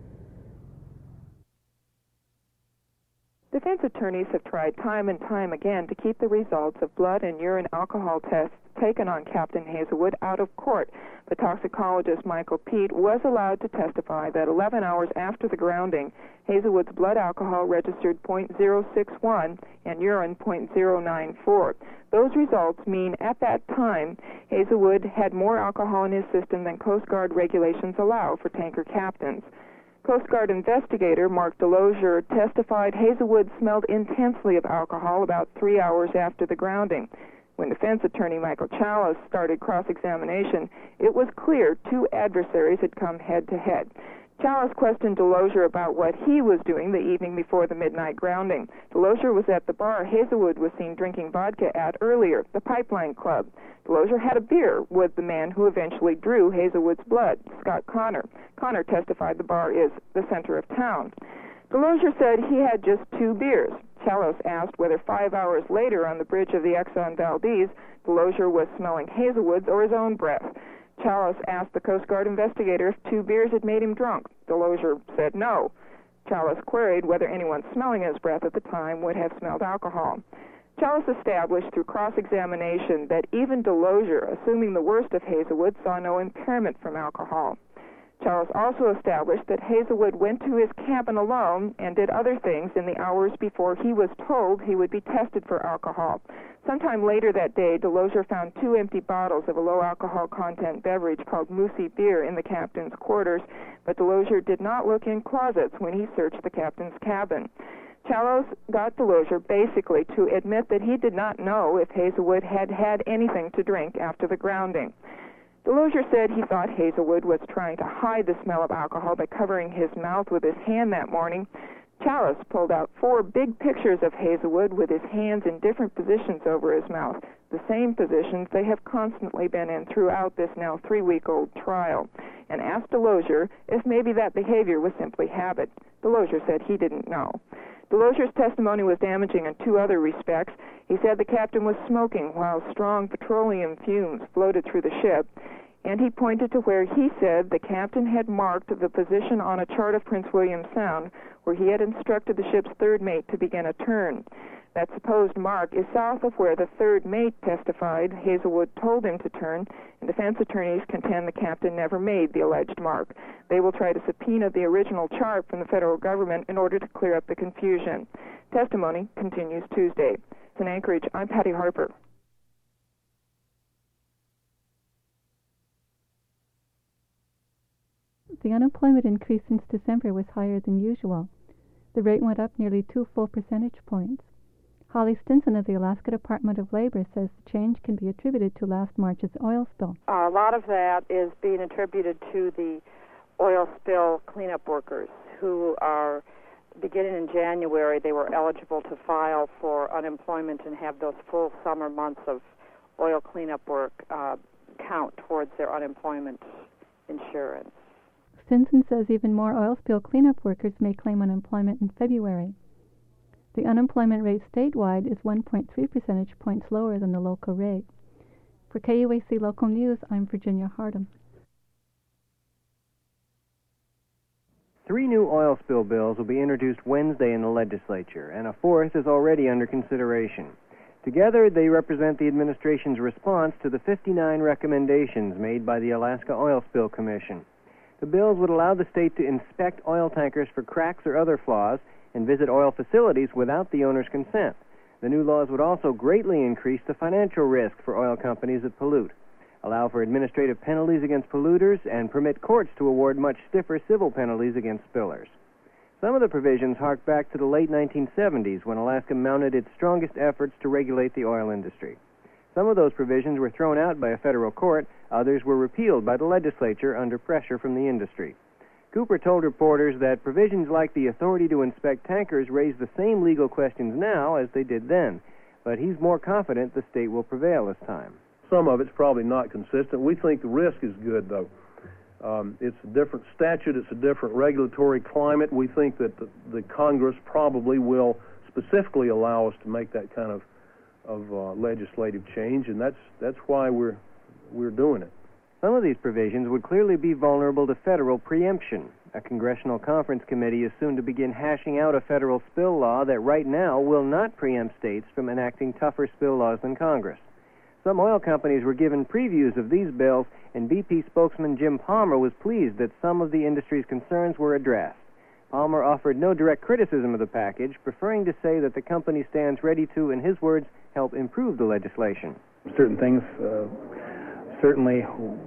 Defense attorneys have tried time and time again to keep the results of blood and urine alcohol tests taken on Captain Hazelwood out of court, but toxicologist Michael Peet was allowed to testify that eleven hours after the grounding, Hazelwood's blood alcohol registered point zero six one and urine point zero nine four. Those results mean at that time Hazelwood had more alcohol in his system than Coast Guard regulations allow for tanker captains. Coast Guard investigator Mark Delosier testified Hazelwood smelled intensely of alcohol about three hours after the grounding. When defense attorney Michael Chalice started cross-examination, it was clear two adversaries had come head-to-head. Chalice questioned Delosier about what he was doing the evening before the midnight grounding. Delosier was at the bar Hazelwood was seen drinking vodka at earlier, the Pipeline Club. Delosier had a beer with the man who eventually drew Hazelwood's blood, Scott Connor. Connor testified the bar is the center of town. Delosier said he had just two beers. Chalice asked whether five hours later on the bridge of the Exxon Valdez, Delosier was smelling Hazelwood's or his own breath. Chalice asked the Coast Guard investigator if two beers had made him drunk. Delosier said no. Chalice queried whether anyone smelling his breath at the time would have smelled alcohol. Chalice established through cross-examination that even Delosier, assuming the worst of Hazelwood, saw no impairment from alcohol. Chalice also established that Hazelwood went to his cabin alone and did other things in the hours before he was told he would be tested for alcohol. Sometime later that day, Delosier found two empty bottles of a low-alcohol content beverage called Moosey beer in the captain's quarters, but Delosier did not look in closets when he searched the captain's cabin. Chalice got Delosier basically to admit that he did not know if Hazelwood had had anything to drink after the grounding. Delosier said he thought Hazelwood was trying to hide the smell of alcohol by covering his mouth with his hand that morning. Chalice pulled out four big pictures of Hazelwood with his hands in different positions over his mouth, the same positions they have constantly been in throughout this now three-week-old trial, and asked Delosier if maybe that behavior was simply habit. Delosier said he didn't know. Delosier's testimony was damaging in two other respects. He said the captain was smoking while strong petroleum fumes floated through the ship, and he pointed to where he said the captain had marked the position on a chart of Prince William Sound where he had instructed the ship's third mate to begin a turn. That supposed mark is south of where the third mate testified Hazelwood told him to turn, and defense attorneys contend the captain never made the alleged mark. They will try to subpoena the original chart from the federal government in order to clear up the confusion. Testimony continues Tuesday. In Anchorage, I'm Patty Harper. The unemployment increase since December was higher than usual. The rate went up nearly two full percentage points. Holly Stinson of the Alaska Department of Labor says the change can be attributed to last March's oil spill. Uh, a lot of that is being attributed to the oil spill cleanup workers who are, beginning in January, they were eligible to file for unemployment and have those full summer months of oil cleanup work uh, count towards their unemployment insurance. Stinson says even more oil spill cleanup workers may claim unemployment in February. The unemployment rate statewide is one point three percentage points lower than the local rate. For K U A C Local News, I'm Virginia Hardam. Three new oil spill bills will be introduced Wednesday in the legislature, and a fourth is already under consideration. Together, they represent the administration's response to the fifty-nine recommendations made by the Alaska Oil Spill Commission. The bills would allow the state to inspect oil tankers for cracks or other flaws and visit oil facilities without the owner's consent. The new laws would also greatly increase the financial risk for oil companies that pollute, allow for administrative penalties against polluters, and permit courts to award much stiffer civil penalties against spillers. Some of the provisions hark back to the late nineteen seventies when Alaska mounted its strongest efforts to regulate the oil industry. Some of those provisions were thrown out by a federal court, others were repealed by the legislature under pressure from the industry. Cooper told reporters that provisions like the authority to inspect tankers raise the same legal questions now as they did then, but he's more confident the state will prevail this time. Some of it's probably not consistent. We think the risk is good, though. Um, it's a different statute. It's a different regulatory climate. We think that the, the Congress probably will specifically allow us to make that kind of, of uh, legislative change, and that's, that's why we're, we're doing it. Some of these provisions would clearly be vulnerable to federal preemption. A congressional conference committee is soon to begin hashing out a federal spill law that right now will not preempt states from enacting tougher spill laws than Congress. Some oil companies were given previews of these bills, and B P spokesman Jim Palmer was pleased that some of the industry's concerns were addressed. Palmer offered no direct criticism of the package, preferring to say that the company stands ready to, in his words, help improve the legislation. Certain things, uh, certainly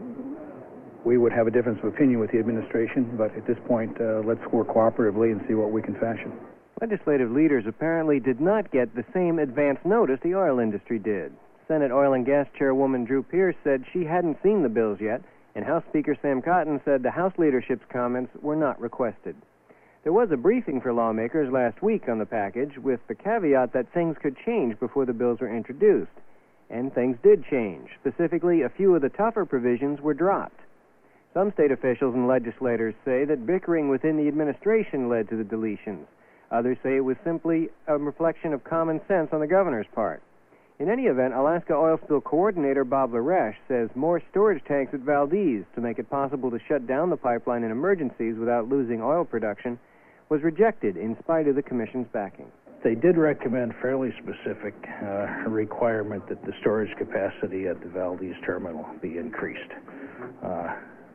we would have a difference of opinion with the administration, but at this point, uh, let's work cooperatively and see what we can fashion. Legislative leaders apparently did not get the same advance notice the oil industry did. Senate Oil and Gas Chairwoman Drew Pierce said she hadn't seen the bills yet, and House Speaker Sam Cotton said the House leadership's comments were not requested. There was a briefing for lawmakers last week on the package, with the caveat that things could change before the bills were introduced. And things did change. Specifically, a few of the tougher provisions were dropped. Some state officials and legislators say that bickering within the administration led to the deletions. Others say it was simply a reflection of common sense on the governor's part. In any event, Alaska Oil Spill Coordinator Bob Laresh says more storage tanks at Valdez to make it possible to shut down the pipeline in emergencies without losing oil production was rejected in spite of the commission's backing. They did recommend fairly specific uh, requirement that the storage capacity at the Valdez terminal be increased. Uh,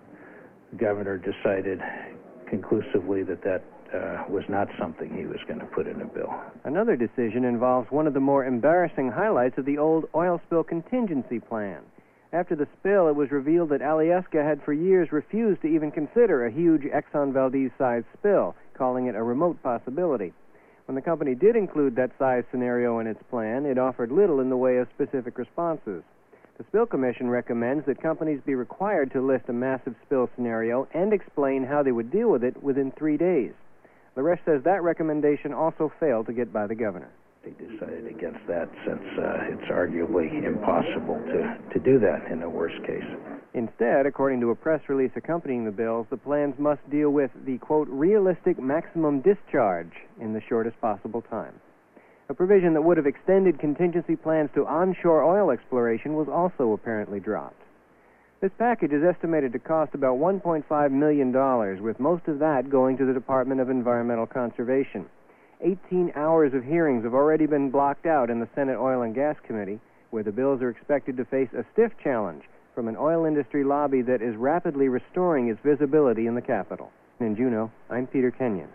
the governor decided conclusively that that uh, was not something he was going to put in a bill. Another decision involves one of the more embarrassing highlights of the old oil spill contingency plan. After the spill, it was revealed that Alyeska had for years refused to even consider a huge Exxon Valdez-sized spill, calling it a remote possibility. When the company did include that size scenario in its plan, it offered little in the way of specific responses. The Spill Commission recommends that companies be required to list a massive spill scenario and explain how they would deal with it within three days. Laresh says that recommendation also failed to get by the governor. They decided against that since uh, it's arguably impossible to, to do that in the worst case. Instead, according to a press release accompanying the bills, the plans must deal with the, quote, realistic maximum discharge in the shortest possible time. A provision that would have extended contingency plans to onshore oil exploration was also apparently dropped. This package is estimated to cost about one point five million dollars, with most of that going to the Department of Environmental Conservation. eighteen hours of hearings have already been blocked out in the Senate Oil and Gas Committee, where the bills are expected to face a stiff challenge from an oil industry lobby that is rapidly restoring its visibility in the Capitol. In Juneau, I'm Peter Kenyon.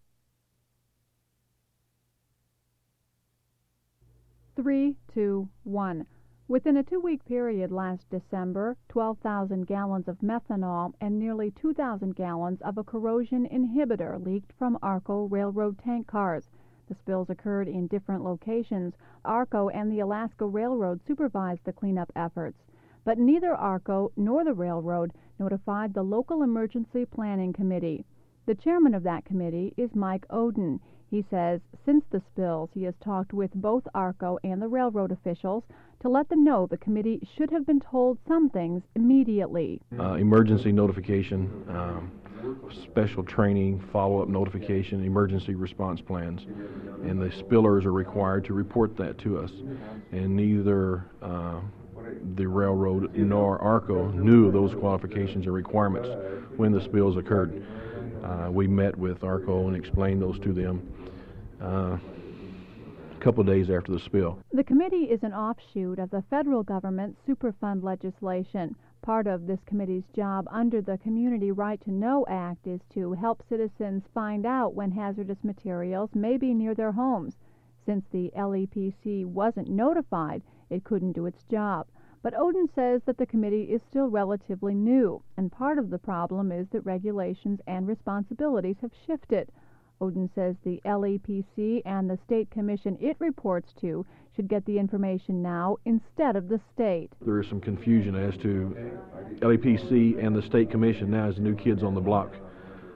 Three, two, one. Within a two-week period last December, twelve thousand gallons of methanol and nearly two thousand gallons of a corrosion inhibitor leaked from ARCO railroad tank cars. The spills occurred in different locations. ARCO and the Alaska Railroad supervised the cleanup efforts, but neither ARCO nor the railroad notified the local emergency planning committee. The chairman of that committee is Mike Oden. He says since the spills, he has talked with both ARCO and the railroad officials to let them know the committee should have been told some things immediately. Uh, emergency notification, um, special training, follow-up notification, emergency response plans, and the spillers are required to report that to us. And neither uh, the railroad nor ARCO knew of those qualifications and requirements when the spills occurred. Uh, we met with ARCO and explained those to them uh, a couple of days after the spill. The committee is an offshoot of the federal government's Superfund legislation. Part of this committee's job under the Community Right to Know Act is to help citizens find out when hazardous materials may be near their homes. Since the L E P C wasn't notified, it couldn't do its job. But Oden says that the committee is still relatively new, and part of the problem is that regulations and responsibilities have shifted. Oden says the L E P C and the state commission it reports to should get the information now instead of the state. There is some confusion as to L E P C and the state commission now as the new kids on the block.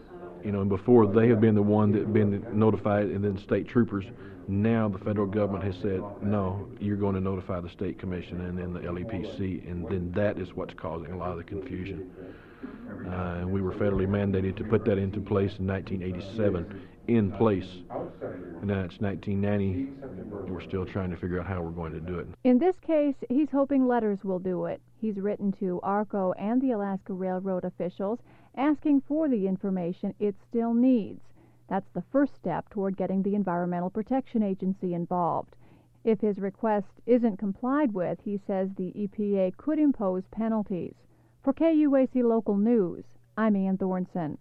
You know, and before they have been the one that had been notified, and then state troopers. Now the federal government has said, no, you're going to notify the state commission and then the L E P C, and then that is what's causing a lot of the confusion. Uh, and we were federally mandated to put that into place in nineteen eighty-seven, in place. And now it's nineteen ninety, and we're still trying to figure out how we're going to do it. In this case, he's hoping letters will do it. He's written to ARCO and the Alaska Railroad officials asking for the information it still needs. That's the first step toward getting the Environmental Protection Agency involved. If his request isn't complied with, he says the E P A could impose penalties. For K U A C Local News, I'm Ann Thornton.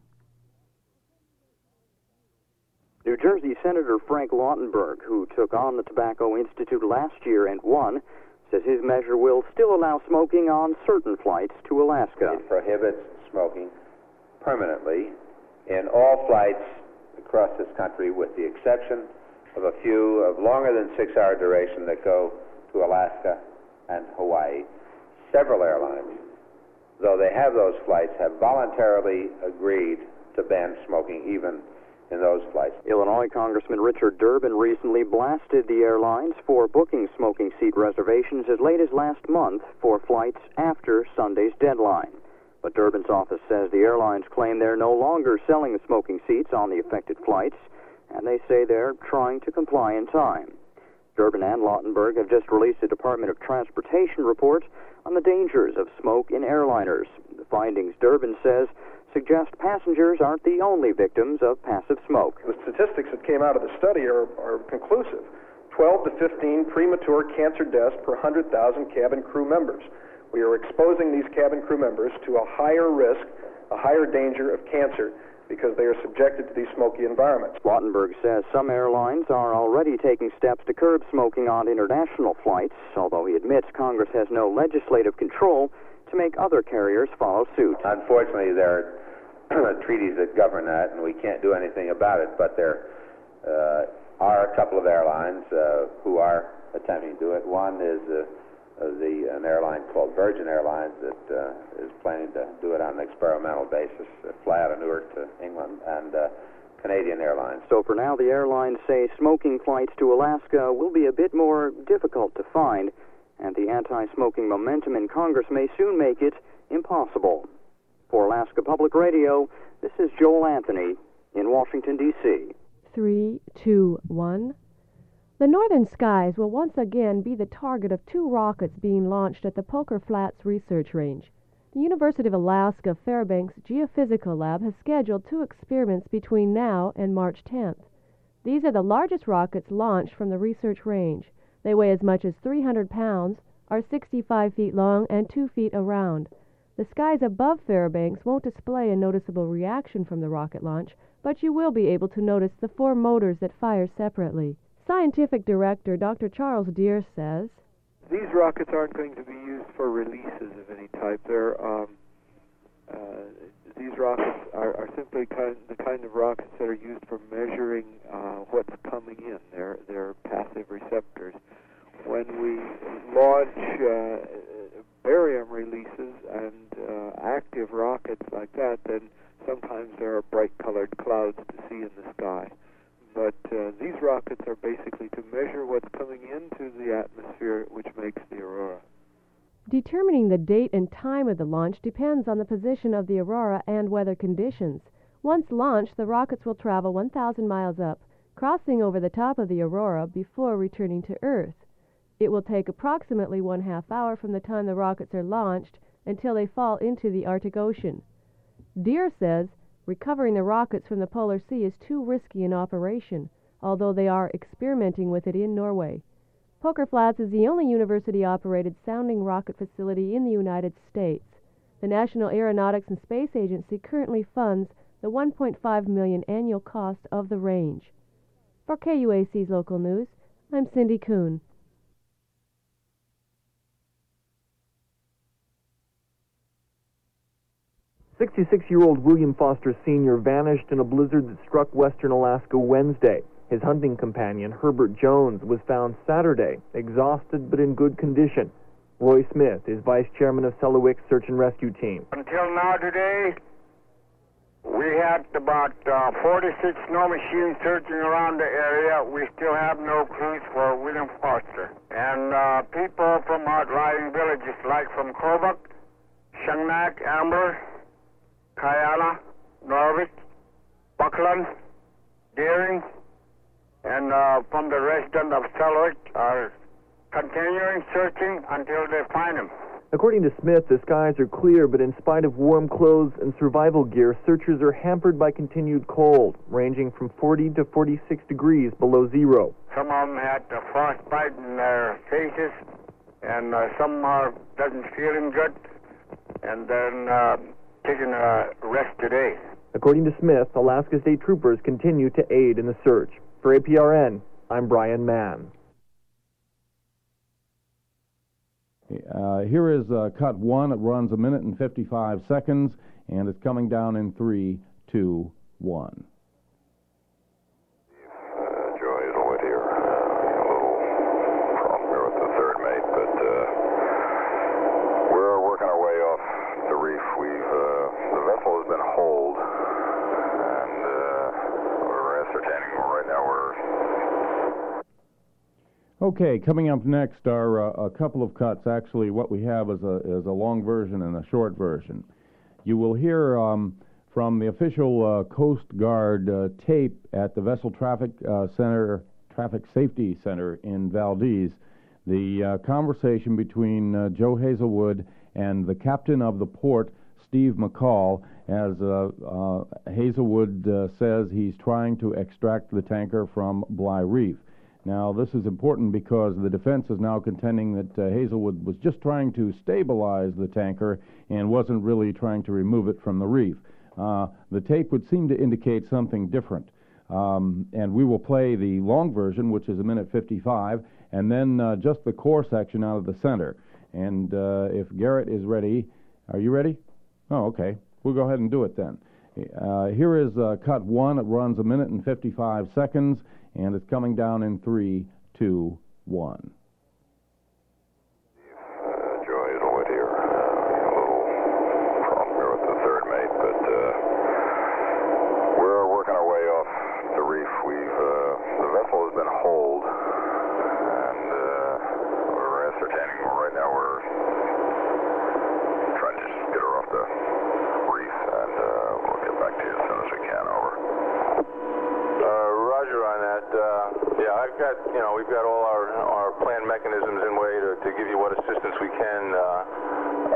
New Jersey Senator Frank Lautenberg, who took on the Tobacco Institute last year and won, says his measure will still allow smoking on certain flights to Alaska. It prohibits smoking permanently in all flights across this country, with the exception of a few of longer than six-hour duration that go to Alaska and Hawaii. Several airlines, though they have those flights, have voluntarily agreed to ban smoking even in those flights. Illinois Congressman Richard Durbin recently blasted the airlines for booking smoking seat reservations as late as last month for flights after Sunday's deadline. But Durbin's office says the airlines claim they're no longer selling the smoking seats on the affected flights, and they say they're trying to comply in time. Durbin and Lautenberg have just released a Department of Transportation report on the dangers of smoke in airliners. The findings, Durbin says, suggest passengers aren't the only victims of passive smoke. The statistics that came out of the study are, are conclusive. twelve to fifteen premature cancer deaths per one hundred thousand cabin crew members. We are exposing these cabin crew members to a higher risk, a higher danger of cancer, because they are subjected to these smoky environments. Lautenberg says some airlines are already taking steps to curb smoking on international flights, although he admits Congress has no legislative control to make other carriers follow suit. Unfortunately, there are treaties that govern that, and we can't do anything about it, but there uh, are a couple of airlines uh, who are attempting to do it. One is uh, the an airline called Virgin Airlines that uh, is planning to do it on an experimental basis, uh, fly out of Newark to England, and uh, Canadian Airlines. So for now, the airlines say smoking flights to Alaska will be a bit more difficult to find, and the anti-smoking momentum in Congress may soon make it impossible. For Alaska Public Radio, this is Joel Anthony in Washington, D C Three, two, one. The northern skies will once again be the target of two rockets being launched at the Poker Flats Research Range. The University of Alaska Fairbanks Geophysical Lab has scheduled two experiments between now and March tenth. These are the largest rockets launched from the research range. They weigh as much as three hundred pounds, are sixty-five feet long, and two feet around. The skies above Fairbanks won't display a noticeable reaction from the rocket launch, but you will be able to notice the four motors that fire separately. Scientific Director Doctor Charles Deere says, these rockets aren't going to be used for releases of any type. They're, um, uh, these rockets are, are simply kind, the kind of rockets that are used for measuring uh, what's coming in. They're, they're passive receptors. When we launch uh, barium releases and uh, active rockets like that, then sometimes there are bright-colored clouds to see in the sky. But uh, these rockets are basically to measure what's coming into the atmosphere, which makes the aurora. Determining the date and time of the launch depends on the position of the aurora and weather conditions. Once launched, the rockets will travel one thousand miles up, crossing over the top of the aurora before returning to Earth. It will take approximately one half hour from the time the rockets are launched until they fall into the Arctic Ocean. Deere says recovering the rockets from the polar sea is too risky an operation, although they are experimenting with it in Norway. Poker Flats is the only university-operated sounding rocket facility in the United States. The National Aeronautics and Space Agency currently funds the one point five million dollars annual cost of the range. For K U A C's Local News, I'm Cindy Kuhn. sixty-six-year-old William Foster Senior vanished in a blizzard that struck western Alaska Wednesday. His hunting companion, Herbert Jones, was found Saturday, exhausted but in good condition. Roy Smith is vice chairman of Selawik's search and rescue team. Until now today, We had about uh, forty-six snow machines searching around the area. We still have no clues for William Foster. And uh, people from outlying villages like from Kobuk, Shangnak, Ambler, Kayana, Norwich, Buckland, Deering, and uh, from the resident of Selwick are continuing searching until they find him. According to Smith, the skies are clear, but in spite of warm clothes and survival gear, searchers are hampered by continued cold, ranging from forty to forty-six degrees below zero. Some of them had uh, frostbite in their faces, and uh, some are doesn't feeling good, and then uh, taking a rest today. According to Smith, Alaska State Troopers continue to aid in the search. For A P R N, I'm Brian Mann. Uh, here is uh, cut one. It runs a minute and fifty-five seconds, and it's coming down in three, two, one. Uh, Joe Hazelwood here. Uh, a little problem here with the third mate, but uh, we're working our way off the reef. We've uh, the vessel has been holed, and uh, we're ascertaining right now we're. Okay, coming up next are uh, a couple of cuts. Actually, what we have is a, is a long version and a short version. You will hear um, from the official uh, Coast Guard uh, tape at the Vessel Traffic uh, Center, Traffic Safety Center in Valdez, the uh, conversation between uh, Joe Hazelwood and the captain of the port, Steve McCall, as uh, uh, Hazelwood uh, says he's trying to extract the tanker from Bly Reef. Now, this is important because the defense is now contending that uh, Hazelwood was just trying to stabilize the tanker and wasn't really trying to remove it from the reef. Uh, the tape would seem to indicate something different. Um, and we will play the long version, which is a minute fifty-five, and then uh, just the core section out of the center. And uh, if Garrett is ready, are you ready? Oh, okay. We'll go ahead and do it then. Uh, here is uh, cut one. It runs a minute and fifty-five seconds. And it's coming down in three, two, one. Uh, Joe Hazelwood here. Uh, a little problem here with the third mate, but uh, we're working our way off the reef. We've uh, the vessel has been holed, and uh, we're ascertaining right now we're trying to just get her off the reef, and uh, we'll get back to you as soon as we can. Over. On that, uh, yeah, I've got, you know, we've got all our our planned mechanisms in way to, to give you what assistance we can. Uh, uh,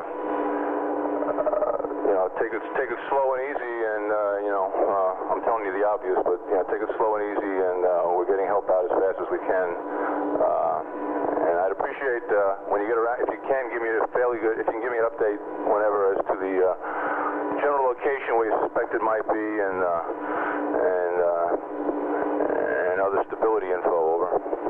uh, you know, take it take it slow and easy, and uh, you know, uh, I'm telling you the obvious, but you know, take it slow and easy, and uh, we're getting help out as fast as we can. Uh, and I'd appreciate uh, when you get around, if you can give me a fairly good, if you can give me an update whenever as to the uh, general location where you suspect it might be, and uh, and. Uh, other stability info, over.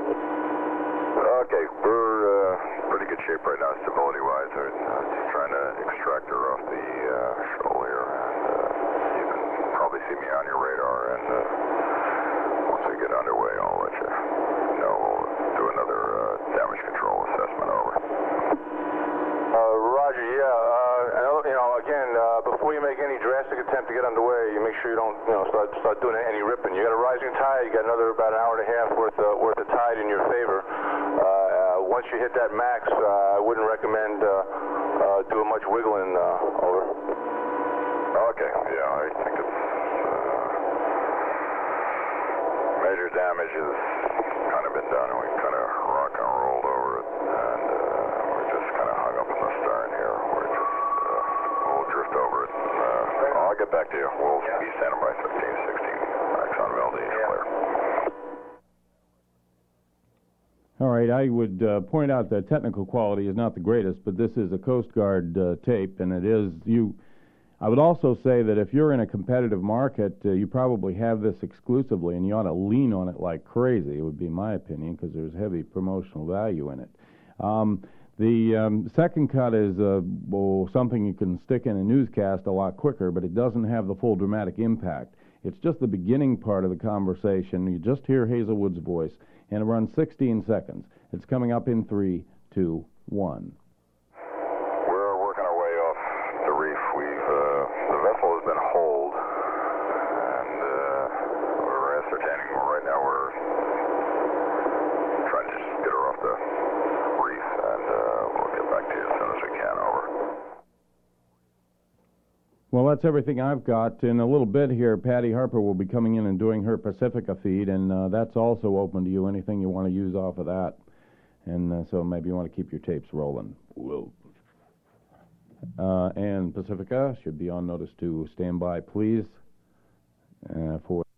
Okay, we're uh, pretty good shape right now, stability-wise. We're uh, just trying to extract her off the uh, shoal here, and uh, you can probably see me on your radar, and uh, once we get underway, I'll let you know. We'll do another uh, damage control assessment, over. Uh, Roger, yeah, uh, another, you know, again, uh, before you make any drastic attempt to get underway, you make sure you don't, you know, start start doing any ripping. You got a rising tide, you got another about an hour and a half worth uh, worth of tide in your favor. Uh, uh, once you hit that max, uh, I wouldn't recommend uh, uh, doing much wiggling. Uh, over. Okay, yeah, I think it's uh, major damage has kind of been done, and we kind of rock and rolled over it, and uh, we're just kind of hung up in the stern here. We're just uh, we'll drift over it. Uh, I'll get back to you. We'll be standing by fifteen sixteen. Exxon Valdez, clear. All right, I would uh, point out that technical quality is not the greatest, but this is a Coast Guard uh, tape, and it is you. I would also say that if you're in a competitive market, uh, you probably have this exclusively, and you ought to lean on it like crazy. It would be my opinion, because there's heavy promotional value in it. Um, the um, second cut is uh, well, something you can stick in a newscast a lot quicker, but it doesn't have the full dramatic impact. It's just the beginning part of the conversation. You just hear Hazelwood's voice, and it runs sixteen seconds. It's coming up in three, two, one. We're working our way off the reef. We've uh, the vessel has been holed, Well, that's everything I've got. In a little bit here, Patty Harper will be coming in and doing her Pacifica feed, and uh, that's also open to you, anything you want to use off of that. And uh, so maybe you want to keep your tapes rolling. Whoa. Uh, and Pacifica should be on notice to stand by, please, uh, for